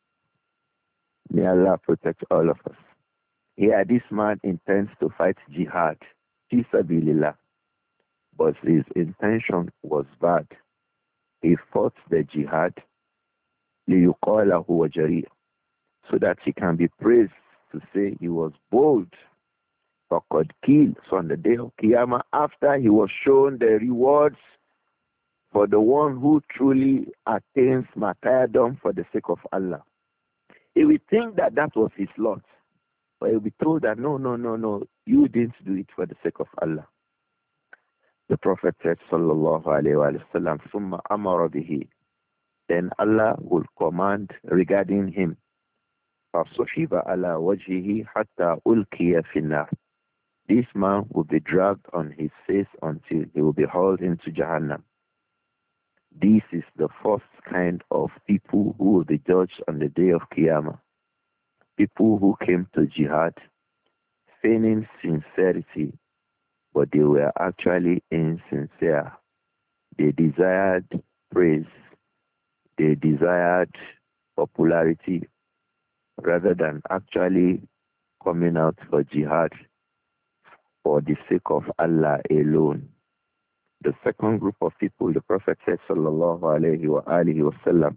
May Allah protect all of us. Here, this man intends to fight jihad, fi sabilillah, but his intention was bad. He fought the jihad, liyuqala huwa jari', so that he can be praised to say he was bold. Faqad qil, so on the day of Qiyamah, after he was shown the rewards for the one who truly attains martyrdom for the sake of Allah, he will think that that was his lot. But he will be told that no, you didn't do it for the sake of Allah. The Prophet said, sallallahu alayhi wa sallam, summa amara bihi, then Allah will command regarding him, فَصُحِبَ عَلَى وَجْهِهِ حَتَّى أُلْقِيَ فِي النَّارِ. This man will be dragged on his face until he will be hauled into Jahannam. This is the first kind of people who will be judged on the day of Qiyamah. People who came to jihad feigning sincerity, but they were actually insincere. They desired praise. They desired popularity rather than actually coming out for jihad for the sake of Allah alone. The second group of people, the Prophet said, sallallahu alayhi wa alihi wa sallam,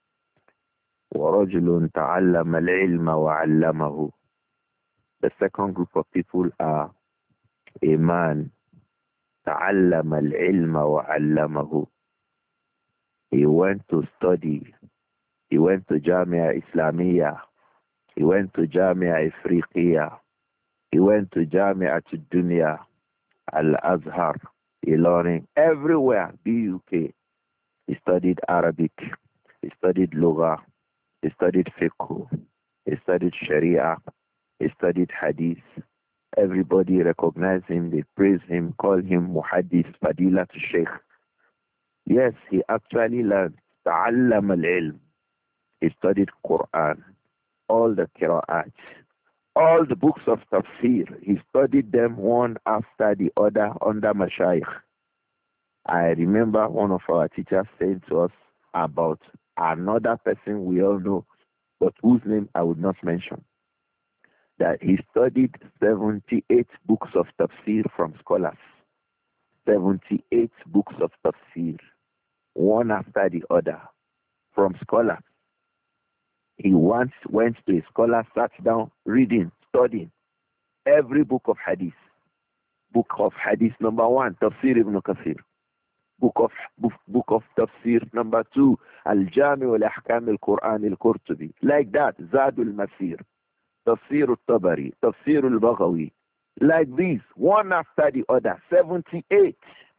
وَرَجُلٌ تَعَلَّمَ الْعِلْمَ وَعَلَّمَهُ. The second group of people are a man, تَعَلَّمَ الْعِلْمَ وَعَلَّمَهُ. He went to study. He went to Jamia Islamiyah. He went to Jamia Ifriqiyah. He went to Jamia Dunya, Al-Azhar. He learning everywhere, BUK. He studied Arabic. He studied Lugha. He studied Fiqh. He studied Sharia. He studied Hadith. Everybody recognize him, they praise him, call him Muhaddis Fadila to Sheikh. Yes, he actually learned. Ta'allam al-ilm. He studied Quran, all the qira'at, all the books of tafsir. He studied them one after the other under Mashayikh. I remember one of our teachers saying to us about another person we all know, but whose name I would not mention, that he studied 78 books of tafsir from scholars. 78 books of tafsir, one after the other, from scholars. He once went to a scholar, sat down, reading, studying every book of hadith. Book of hadith number 1, Tafsir ibn Kathir. Book of Tafsir number 2, Al-Jami wal-Ahkam al-Quran al-Qurtubi. Like that, Zadul Masir, Tafsir al-Tabari, Tafsir al-Baghawi. Like this, one after the other, 78.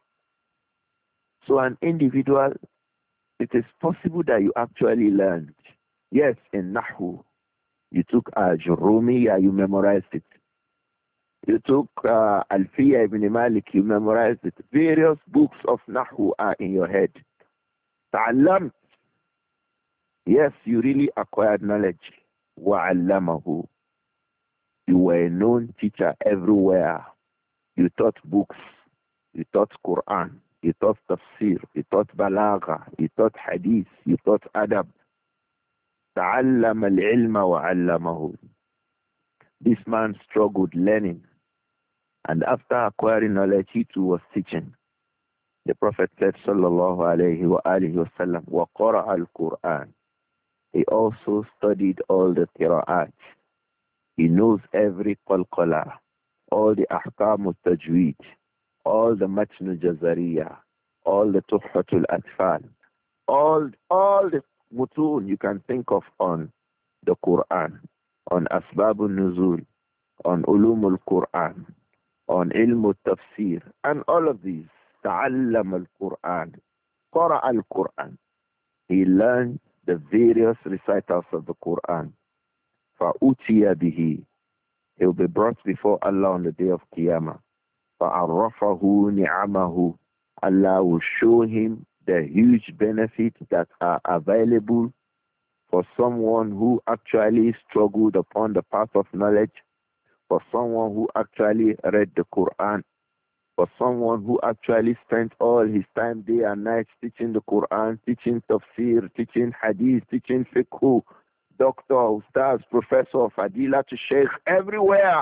So an individual, it is possible that you actually learned. Yes, in Nahu, you took Jurumiyya, you memorized it. You took Alfiya ibn Malik, you memorized it. Various books of Nahu are in your head. Ta'allam. Yes, you really acquired knowledge. Wa'allamahu. You were a known teacher everywhere. You taught books. You taught Quran. You taught tafsir. You taught balagha. You taught hadith. You taught adab. تعلم العلم وعلمه. This man struggled learning, and after acquiring knowledge, he too was teaching. The Prophet said, sallallahu alayhi wa alihi wa sallam, وَقَرَأَ الْقُرْآنِ. He also studied all the qira'at. He knows every qalqala, all the ahkam al-tajweed, all the matn al-jazariya, all the tuhfatul atfal, all the mutun you can think of on the Quran, on Asbab al-Nuzul, on Ulum al-Quran, on Ilm al-Tafsir, and all of these. Ta'allam al-Quran, Qara al-Quran. He learned the various recitals of the Quran. فَأُتِيَ بِهِ. He will be brought before Allah on the day of Qiyamah. فَعَرَّفَهُ نِعَمَهُ. Allah will show him the huge benefits that are available for someone who actually struggled upon the path of knowledge, for someone who actually read the Quran, for someone who actually spent all his time day and night teaching the Quran, teaching tafsir, teaching hadith, teaching fiqh, doctor, ustaz, professor, fadila to sheikh, everywhere.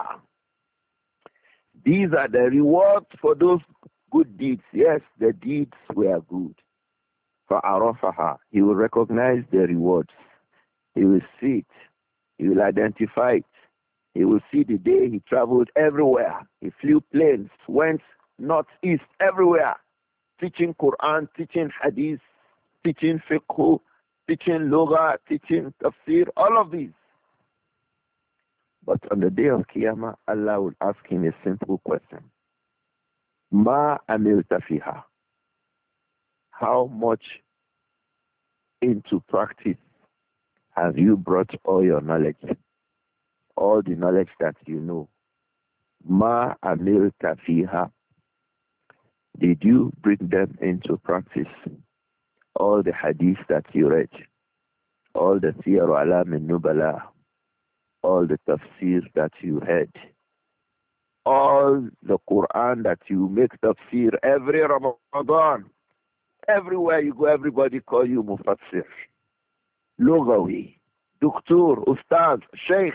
These are the rewards for those good deeds. Yes, the deeds were good. فَعَرَفَهَا. He will recognize the rewards. He will see it. He will identify it. He will see the day he traveled everywhere. He flew planes, went north, east, everywhere. Teaching Quran, teaching hadith, teaching fiqh, teaching lugha, teaching tafsir, all of these. But on the day of Qiyamah, Allah will ask him a simple question. Ma amilta fiha. How much into practice have you brought all your knowledge? All the knowledge that you know. Ma amilta fiha. Did you bring them into practice? All the hadith that you read, all the Siyar Alam al-Nubala, all the tafsir that you read, all the Quran that you make tafsir every Ramadan. Everywhere you go, everybody call you Mufassir, Lugawi, Doctor, Ustaz, Sheikh.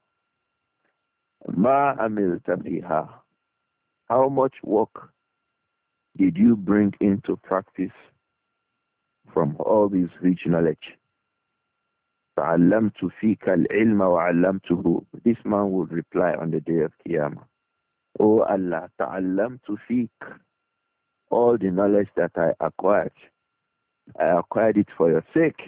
Ma amilta fiha. How much work did you bring into practice from all these rich knowledge? تعلمت فيك العلم وعلمته. This man would reply on the day of Qiyamah. Oh Allah, تعلمت فيك. All the knowledge that I acquired it for your sake.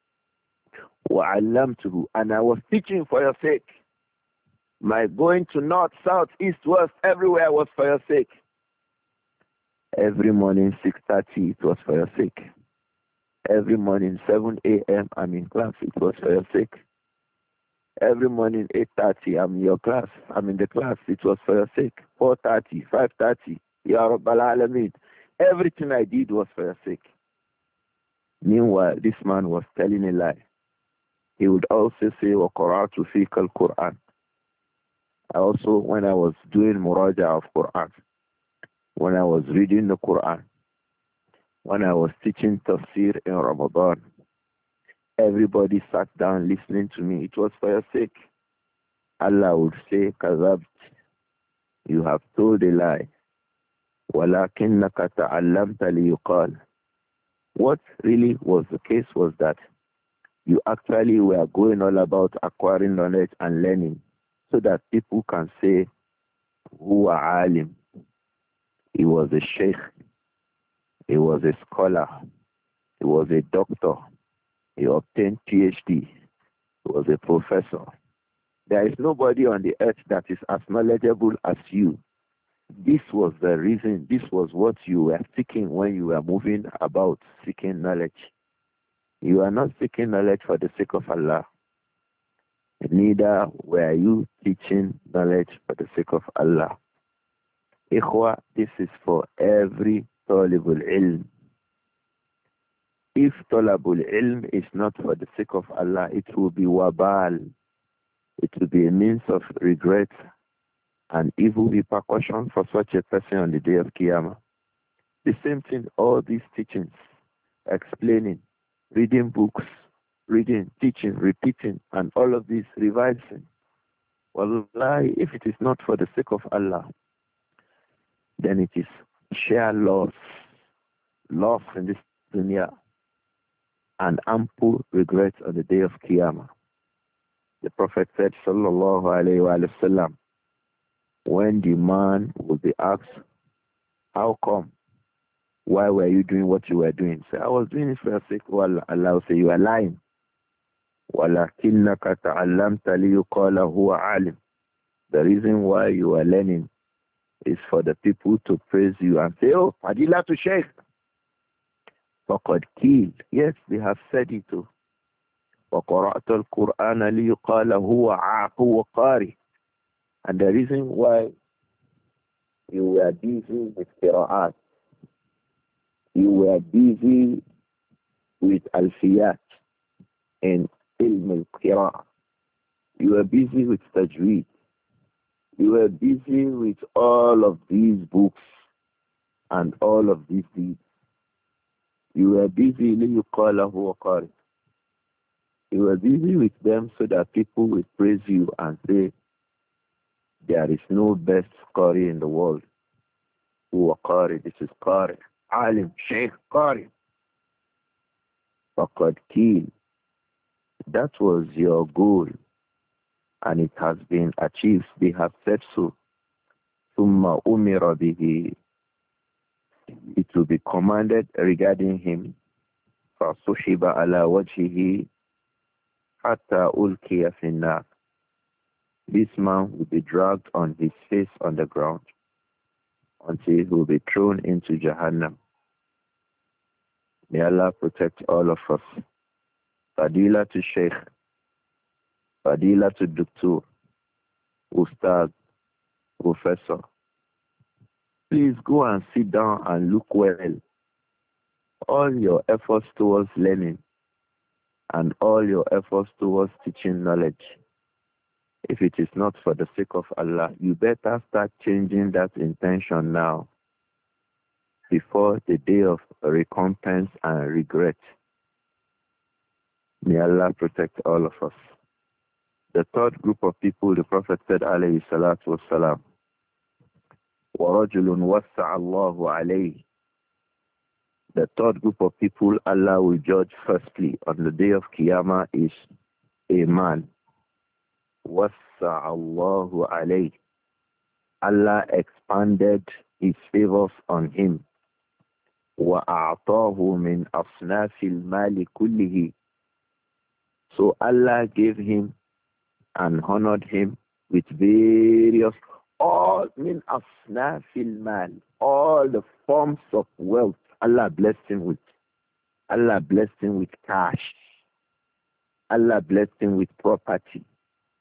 وعلمته. And I was teaching for your sake. My going to north, south, east, west, everywhere was for your sake. Every morning, 6:30, it was for your sake. Every morning, 7 a.m., I'm in class, it was for your sake. Every morning, 8:30, I'm in your class. I'm in the class. It was for your sake. 4:30, 5:30. Ya Rabbal Alameen. Everything I did was for your sake. Meanwhile, this man was telling a lie. He would also say, وَقَرَأْتُ فِيكَ الْقُرْآنِ. Also, when I was doing muraja of Quran, when I was reading the Quran, when I was teaching tafsir in Ramadan, everybody sat down listening to me. It was for your sake. Allah would say, Kazabt, you have told a lie. وَلَكِنَّكَ تَعَلَّمْتَ لِيُقَالَ. What really was the case was that you actually were going all about acquiring knowledge and learning so that people can say, Huwa alim. He was a sheikh. He was a scholar. He was a doctor. He obtained PhD. He was a professor. There is nobody on the earth that is as knowledgeable as you. This was the reason, this was what you were seeking when you were moving about seeking knowledge. You are not seeking knowledge for the sake of Allah. Neither were you teaching knowledge for the sake of Allah. Ikhwa, this is for every talibul ilm. If talabul ilm is not for the sake of Allah, it will be wabal. It will be a means of regret and evil repercussion for such a person on the day of Qiyamah. The same thing, all these teachings, explaining, reading books, reading, teaching, repeating, and all of this revising. Wallahi, if it is not for the sake of Allah, then it is sheer loss in this dunya, and ample regret on the day of Qiyamah. The Prophet said, sallallahu alayhi wa sallam, when the man will be asked, how come? Why were you doing what you were doing? Say, I was doing it for your sake. Allah will say, you are lying. وَلَكِنَّكَ تَعَلَّمْتَ لِيُقَالَ هُوَ عَالِمٌ. The reason why you are learning is for the people to praise you and say, oh, Fadila to Sheikh. فَقَدْ كِيلٌ. Yes, they have said it too. وَقَرَأْتَ الْقُرْآنَ لِيُقَالَ هُوَ قَارِئٌ. And the reason why you were busy with qira'at, you were busy with alfiyat and ilm al-qira'ah, you were busy with tajweed, you were busy with all of these books and all of these deeds. You were busy لِيُقَالَ هُوَ قَارِئٌ. You were busy with them so that people will praise you and say, there is no best Qari in the world. Huwa Qari, this is Qari. Alim, Sheikh Qari. Faqad Keel. That was your goal, and it has been achieved. They have said so. Summa umira bihi. It will be commanded regarding him. Fasuhiba ala wajhihi hatta ulkiya finnar. This man will be dragged on his face on the ground until he will be thrown into Jahannam. May Allah protect all of us. Fadila to Sheikh, Fadila to Doctor, Ustad, Professor. Please go and sit down and look well. All your efforts towards learning and all your efforts towards teaching knowledge, if it is not for the sake of Allah, you better start changing that intention now before the day of recompense and regret. May Allah protect all of us. The third group of people, the Prophet said, alayhi salatu wassalam, وَرَجُلٌ وَسَّعَ اللَّهُ عَلَيْهِ. The third group of people Allah will judge firstly on the day of Qiyamah is a man. وَسَّعَ اللَّهُ عَلَيْهِ. Allah expanded his favors on him. وَأَعْطَاهُ مِنْ أَصْنَافِ الْمَالِ كُلِّهِ. So Allah gave him and honored him with various, all min asnaf al-mal, all the forms of wealth Allah blessed him with. Allah blessed him with cash. Allah blessed him with property.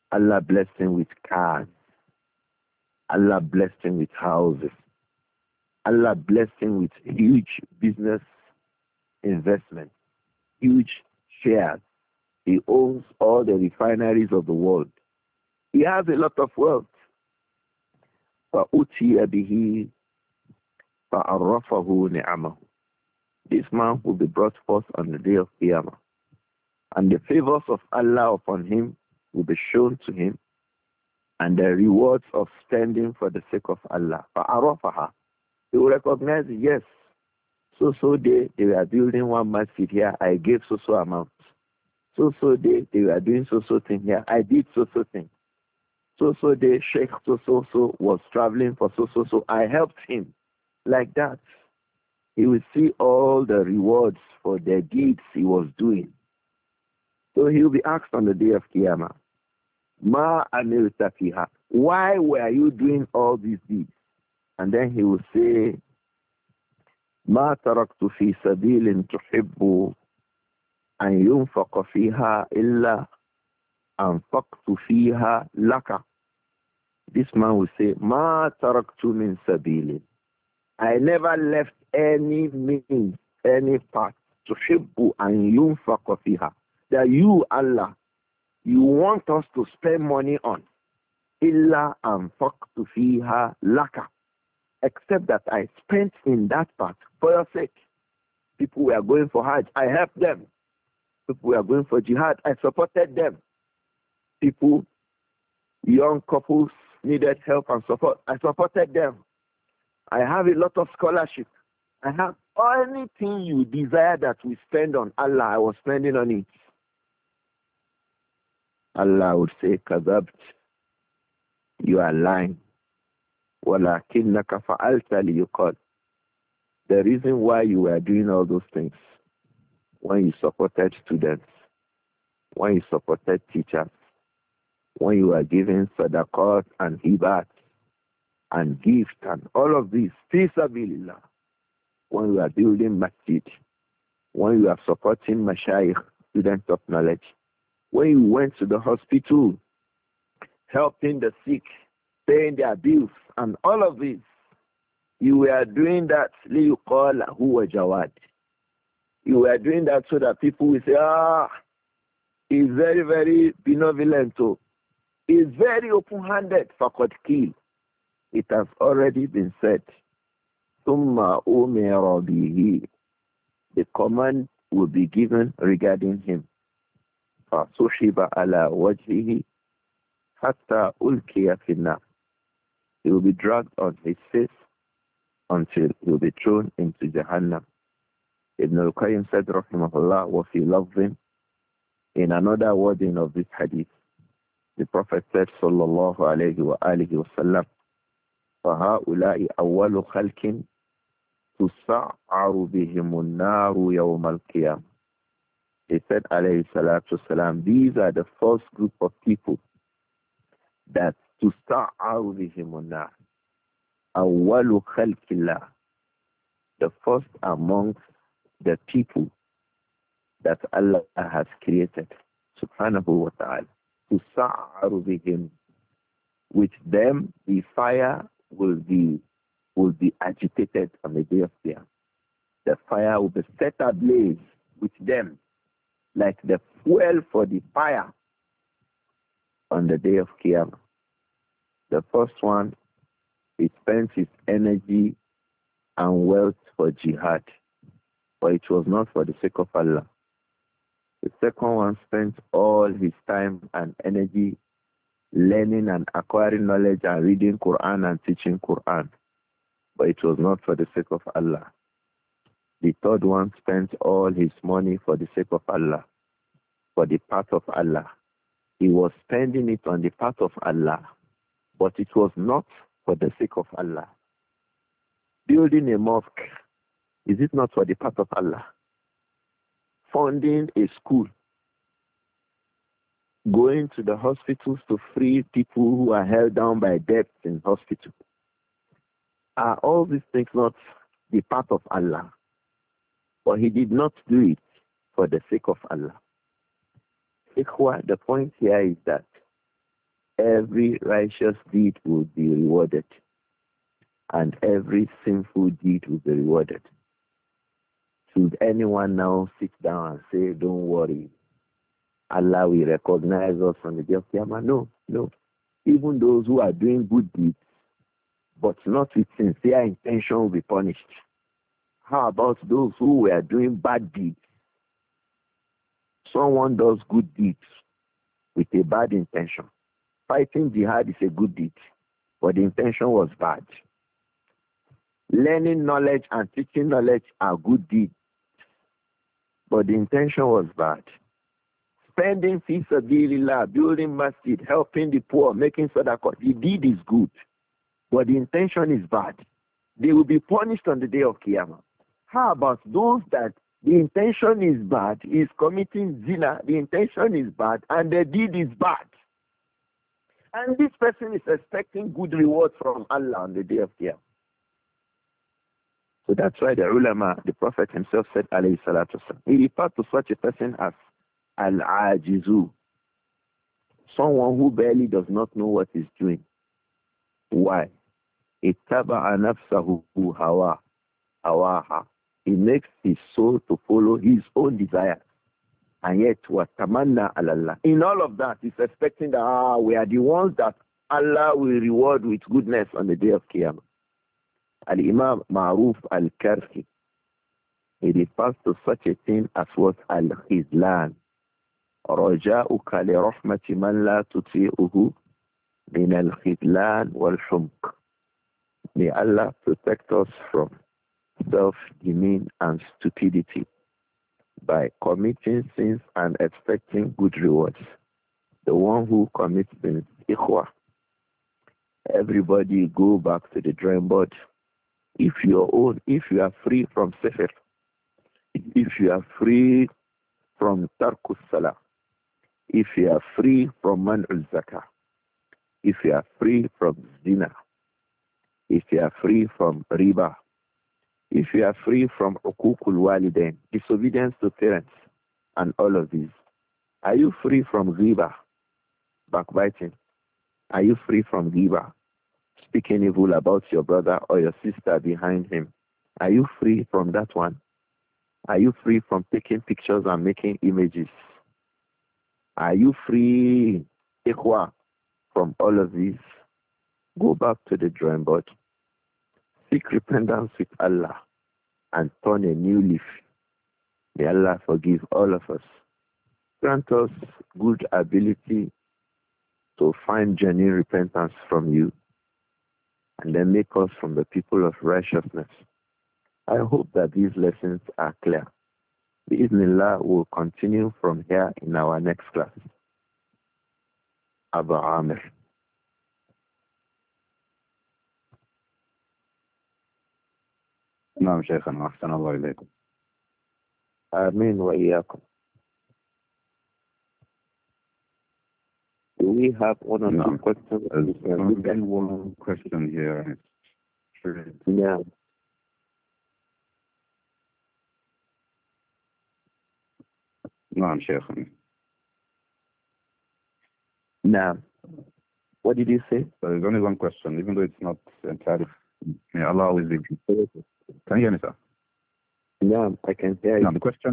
Allah blessed him with cars. Allah blessed him with houses. Allah blessed him with huge business investment, huge shares. He owns all the refineries of the world. He has a lot of wealth. فَأُتِيَ بِهِ فَعَرَّفَهُ نِعَمَهُ. This man will be brought forth on the day of Qiyamah. And the favors of Allah upon him will be shown to him, and the rewards of spending for the sake of Allah. فَعَرَّفَهَا. He will recognize, yes, so they were building one masjid here, I gave so amount. So they were doing so thing here, I did so thing. So the sheikh so was traveling for so, I helped him. Like that, he will see all the rewards for the deeds he was doing. So he will be asked on the day of Qiyamah, Ma amilta fiha. Why were you doing all these deeds? And then he will say, Ma taraktu fi sabilin tuhibbu an yunfaqa fiha illa anfaqtu fiha laka. This man will say, Ma taraktu min sabilin. I never left any means, any path, tuhibbu an yunfaqa fiha, that you, Allah, you want us to spend money on. Illa anfaqtu fiha laka. Except that I spent in that path for your sake. People were going for Hajj, I helped them. People were going for jihad, I supported them. People, young couples needed help and support, I supported them. I have a lot of scholarship. I have anything you desire that we spend on Allah, I was spending on it. Allah would say, Kazabt, you are lying. وَلَكِنَّكَ فَعَلْتَ لِيُقَالْ. The reason why you were doing all those things, when you supported students, when you supported teachers, when you were giving sadaqat and hibat and gift and all of these, fi sabilillah, when you are building masjid, when you are supporting mashayikh, students of knowledge, when you went to the hospital, helping the sick, paying their bills, and all of this, you were doing that, liyuqala huwa jawad. You were doing that so that people will say, he's very, very benevolent. He's very open-handed. Faqad qil. It has already been said. Thumma umira bihi. The command will be given regarding him. فَصُحِبَ عَلَى وَجْهِهِ حَتَّى أُلْقِيَ فِي النَّارِ. He will be dragged on his face until he will be thrown into Jahannam. Ibn al-Qayyim said, rahimahullah, وَفِي لَفْظٍ, in another wording of this hadith, the Prophet said, sallallahu alayhi wa alihi wa sallam, فَهَؤُلَاءِ أَوَّلُ خَلْقٍ تُسَعَّرُ بِهِمُ النَّارُ يَوْمَ الْقِيَامَةِ. He said, alayhi salatu salam, these are the first group of people that تُسَعَّرُ بِهِمُ النَّارُ. أَوَّلُ خَلْقِ اللَّهِ. The first amongst the people that Allah has created, subhanahu wa ta'ala, تُسَعَّرُ بِهِمْ. With them, the fire will be agitated on the day of Qiyamah. The fire will be set ablaze with them, like the fuel for the fire on the day of Qiyamah. The first one, he spent his energy and wealth for jihad, but it was not for the sake of Allah. The second one spent all his time and energy learning and acquiring knowledge and reading Quran and teaching Quran, but it was not for the sake of Allah. The third one spent all his money for the sake of Allah, for the path of Allah. He was spending it on the path of Allah, but it was not for the sake of Allah. Building a mosque, is it not for the path of Allah? Funding a school, going to the hospitals to free people who are held down by debts in hospital. Are all these things not the path of Allah? But he did not do it for the sake of Allah. Ikhwa, the point here is that Every righteous deed will be rewarded, and every sinful deed will be rewarded. Should anyone now sit down and say, don't worry, Allah will recognize us on the day of Qiyamah? No, no. Even those who are doing good deeds, but not with sincere intention, will be punished. How about those who were doing bad deeds? Someone does good deeds with a bad intention. Fighting jihad is a good deed, but the intention was bad. Learning knowledge and teaching knowledge are good deeds, but the intention was bad. Spending fi sabilillah, building masjid, helping the poor, making sadaqah, the deed is good, but the intention is bad. They will be punished on the day of Qiyamah. How about those that the intention is bad, is committing zina, the intention is bad, and the deed is bad? And this person is expecting good reward from Allah on the day of Qiyamah. So that's why the ulama, the Prophet himself said, alayhi salatu wasalam, he referred to such a person as al-ajizu, someone who barely does not know what he's doing. Why? Ittaba'a nafsahu hawaha. He makes his soul to follow his own desires. And yet, watamanna Allah. In all of that, he's expecting that we are the ones that Allah will reward with goodness on the day of Qiyamah. Al-Imam Ma'ruf al-Karhi, he refers to such a thing as what al-Khizlan. رجاؤك لرحمة من لا تطيعه من الخذلان والحمق. May Allah protect us from self-demean and stupidity by committing sins and expecting good rewards. The one who commits sins, ikhwa, everybody go back to the drawing board. If you are free from sefer, if you are free from tarkus salah, if you are free from man'ul zakah, if you are free from zina, if you are free from riba, if you are free from uqukul walidain, disobedience to parents, and all of these, are you free from riba, backbiting? Are you free from riba, speaking evil about your brother or your sister behind him? Are you free from that one? Are you free from taking pictures and making images? Are you free, ikhwa, from all of these? Go back to the drawing board. Seek repentance with Allah and turn a new leaf. May Allah forgive all of us. Grant us good ability to find genuine repentance from you, and then make us from the people of righteousness. I hope that these lessons are clear. Bi-idhnillah, will continue from here in our next class. Abu Amir. نعم شيخنا أحسن الله إليكم. Amin wa iyaakum. Do we have one or two questions? There's one question here. Yeah. نعم شيخنا. Now, what did you say? There's only one question, even though it's not entirely. May Allah always be. Can you hear me, sir? Yeah, I can hear you. Now, the question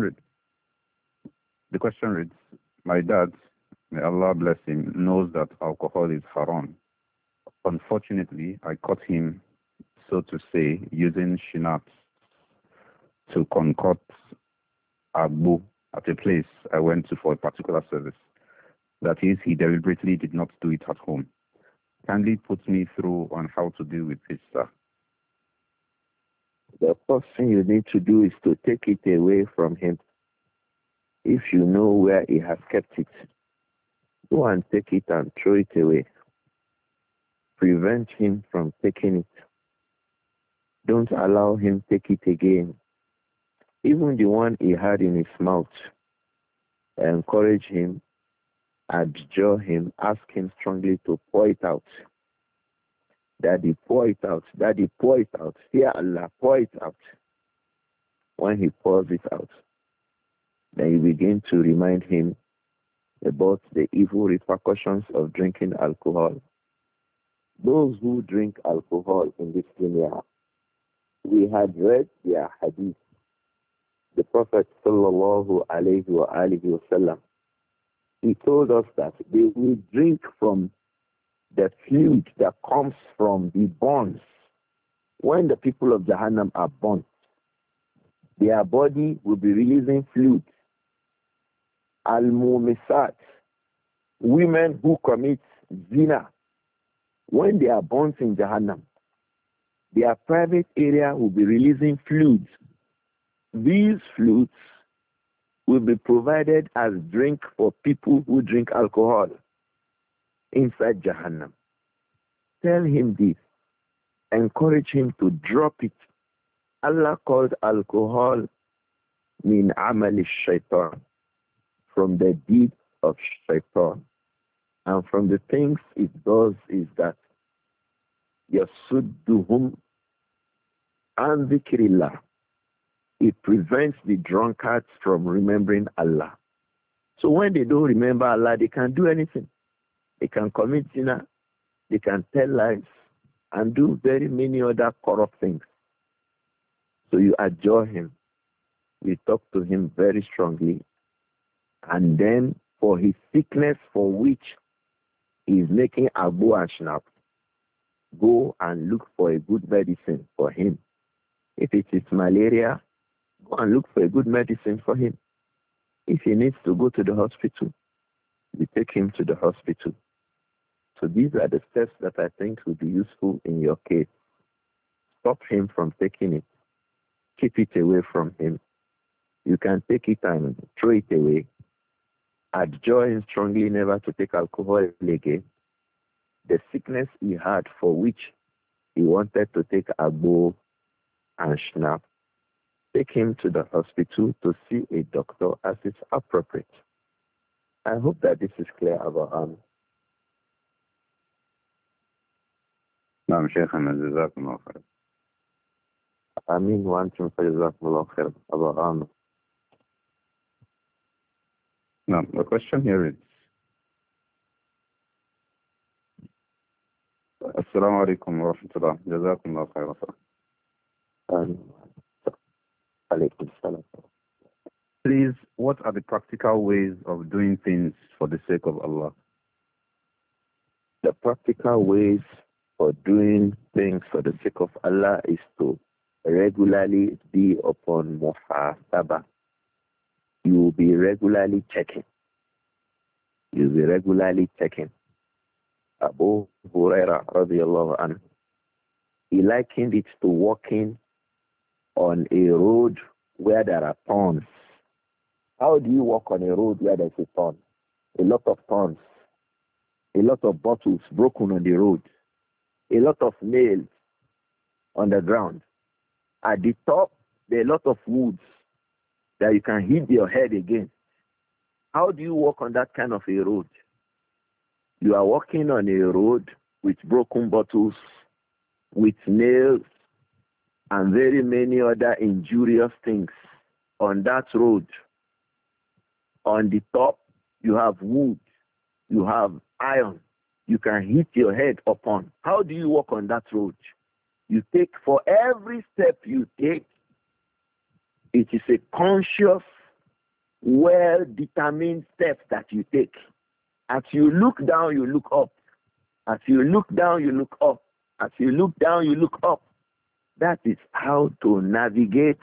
reads, my dad, may Allah bless him, knows that alcohol is haram. Unfortunately, I caught him, so to say, using shinap to concoct agbo at a place I went to for a particular service. That is, he deliberately did not do it at home. Kindly put me through on how to deal with this, sir. The first thing you need to do is to take it away from him. If you know where he has kept it, go and take it and throw it away. Prevent him from taking it. Don't allow him take it again. Even the one he had in his mouth, encourage him, adjure him, ask him strongly to pour it out. Daddy, pour it out. Daddy, pour it out. Fear Allah, pour it out. When he pours it out, then you begin to remind him about the evil repercussions of drinking alcohol. Those who drink alcohol in this dunya, we had read their hadith. The Prophet sallallahu alayhi wa alihi wasallam, he told us that they will drink from the fluid that comes from the bones. When the people of Jahannam are burnt, their body will be releasing fluid. Al-Mumisat, women who commit zina, when they are burnt in Jahannam, their private area will be releasing fluids. These fluids will be provided as drink for people who drink alcohol inside Jahannam. Tell him this. Encourage him to drop it. Allah called alcohol min amal shaitan, from the deed of shaitan. And from the things it does is that yasudduhum an dhikrillah. It prevents the drunkards from remembering Allah. So when they don't remember Allah, they can't do anything. They can commit sinner, they can tell lies, and do very many other corrupt things. So you adjure him. You talk to him very strongly. And then for his sickness for which he is making Abu Ashnaf, go and look for a good medicine for him. If it is malaria, go and look for a good medicine for him. If he needs to go to the hospital, you take him to the hospital. So these are the steps that I think will be useful in your case. Stop him from taking it. Keep it away from him. You can take it and throw it away. Adjure him strongly never to take alcohol again. The sickness he had for which he wanted to take Abu and Shnap, take him to the hospital to see a doctor as is appropriate. I hope that this is clear, Abraham. نعم شيخنا جزاكم الله خير. آمين وأنتم فجزاكم الله خير, Abraham. Now, the question here is, Assalamu alaikum wa rahmatullah, jazakum Allah khairan. Please, what are the practical ways of doing things for the sake of Allah? The practical ways for doing things for the sake of Allah is to regularly be upon muhasabah. You will be regularly checking. You'll be regularly checking. Abu Huraira radiallahu anhu, he likened it to walking on a road where there are thorns. How do you walk on a road where there's a thorn? A lot of thorns, a lot of bottles broken on the road, a lot of nails on the ground. At the top, there are a lot of woods that you can hit your head against. How do you walk on that kind of a road? You are walking on a road with broken bottles, with nails, and very many other injurious things on that road. On the top, you have wood, you have iron, you can hit your head upon. How do you walk on that road? You take, for every step you take, it is a conscious, well-determined step that you take. As you look down, you look up. As you look down, you look up. As you look down, you look up. That is how to navigate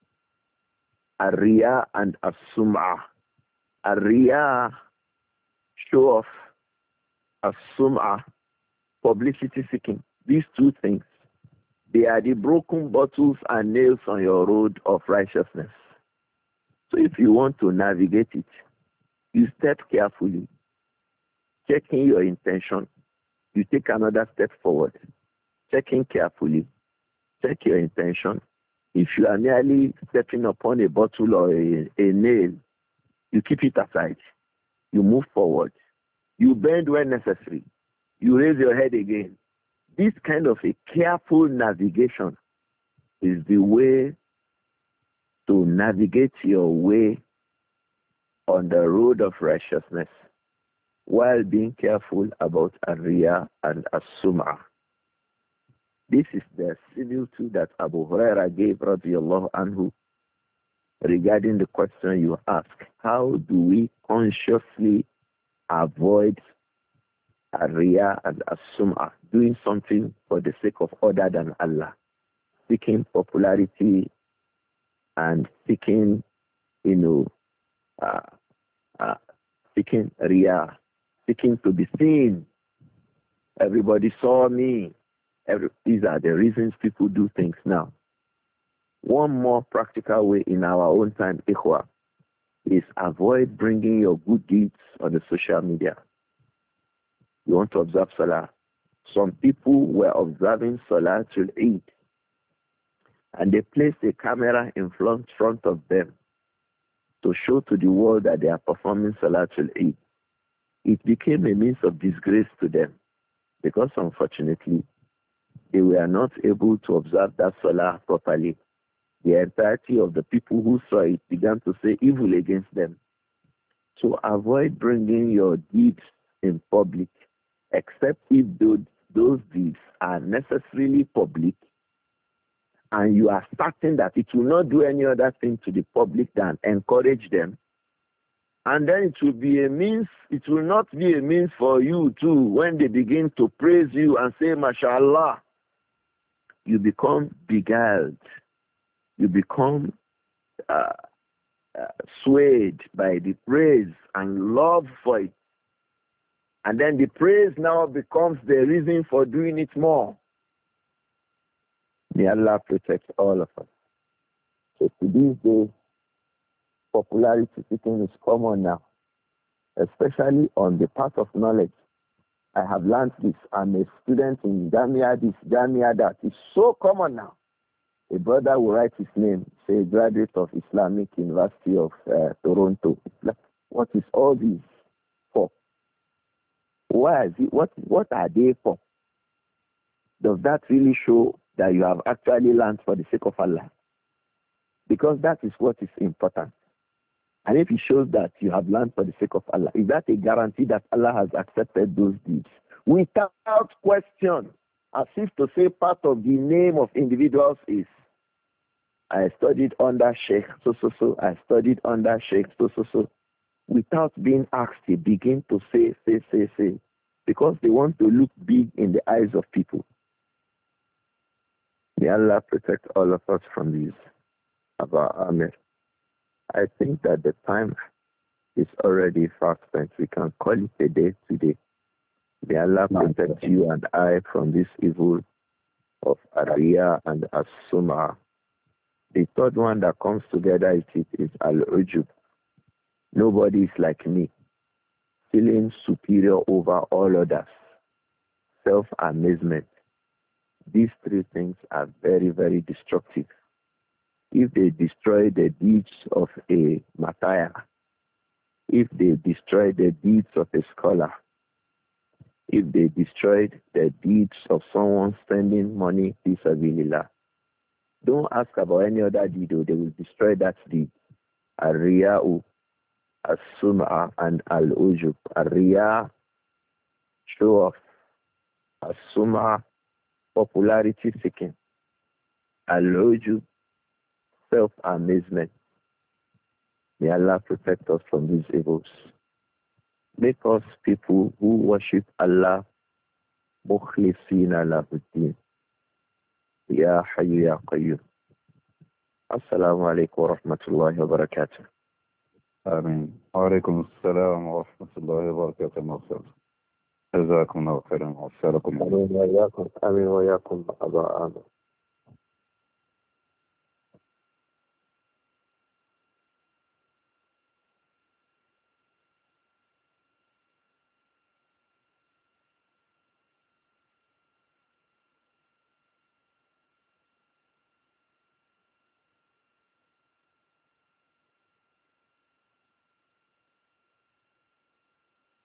Ar-Riya and As-Sum'ah. Ar-Riya, show off. As-Sum'ah, publicity seeking. These two things, they are the broken bottles and nails on your road of righteousness. So if you want to navigate it, you step carefully, checking your intention. You take another step forward, checking carefully, check your intention. If you are merely stepping upon a bottle or a nail, you keep it aside. You move forward. You bend when necessary. You raise your head again. This kind of a careful navigation is the way to navigate your way on the road of righteousness. while being careful about Ar-Riya and As-Sum'ah. This is the similitude that Abu Huraira gave radiallahu anhu regarding the question you ask. How do we consciously avoid Ar-Riya and As-Sum'ah, doing something for the sake of other than Allah, seeking popularity and seeking, uh, seeking Riya, seeking to be seen. Everybody saw me. These are the reasons people do things now. One more practical way in our own time, ikhwa, is avoid bringing your good deeds on the social media. You want to observe Salah. Some people were observing Salatul Eid, and they placed a camera in front of them to show to the world that they are performing Salatul Eid. It became a means of disgrace to them because, unfortunately, they were not able to observe that Salah properly. The entirety of the people who saw it began to say evil against them. So avoid bringing your deeds in public, except if those deeds are necessarily public and you are certain that it will not do any other thing to the public than encourage them. And then it will be a means, it will not be a means for you too when they begin to praise you and say, MashaAllah. You become beguiled. You become swayed by the praise and love for it. And then the praise now becomes the reason for doing it more. May Allah protect all of us. So to these days, popularity seeking is common now, especially on the path of knowledge. I have learned this. I'm a student in Jamia this, Jamia that. It's so common now. A brother will write his name, say a graduate of Islamic University of Toronto. What is all this for? Why is it? What are they for? Does that really show that you have actually learned for the sake of Allah? Because that is what is important. And if it shows that you have learned for the sake of Allah, is that a guarantee that Allah has accepted those deeds? Without question, as if to say part of the name of individuals is, I studied under Sheikh so. I studied under Sheikh so. Without being asked, they begin to say. Because they want to look big in the eyes of people. May Allah protect all of us from these. Abba Amir. I think that the time is already fast spent. We can call it a day today. May Allah protect you and I from this evil of Ar-Riya and As-Sum'ah. The third one that comes together with it is Al-Ujub. Nobody is like me. Feeling superior over all others. Self-amazement. These three things are very, very destructive. If they destroy the deeds of a martyr, if they destroy the deeds of a scholar, if they destroyed the deeds of someone spending money vis-a-vis, don't ask about any other deed, they will destroy that deed. Ar-Riya'u, As-Sum'a, and Al-Ujub. Ar-Riya, show off. As-Sum'a, popularity seeking. Al-Ujub, self-amazement. May Allah protect us from these evils. Make us people who worship Allah mukhlisina lahuddin. Ya Hayyu Ya Qayyum. Assalamu alaikum wa rahmatullahi wa barakatuh. آمين. وعليكم السلام ورحمة الله وبركاته. مغفرة. جزاكم الله خيرا وعسى لكم. آمين وإياكم. آمين وإياكم أبا آمين.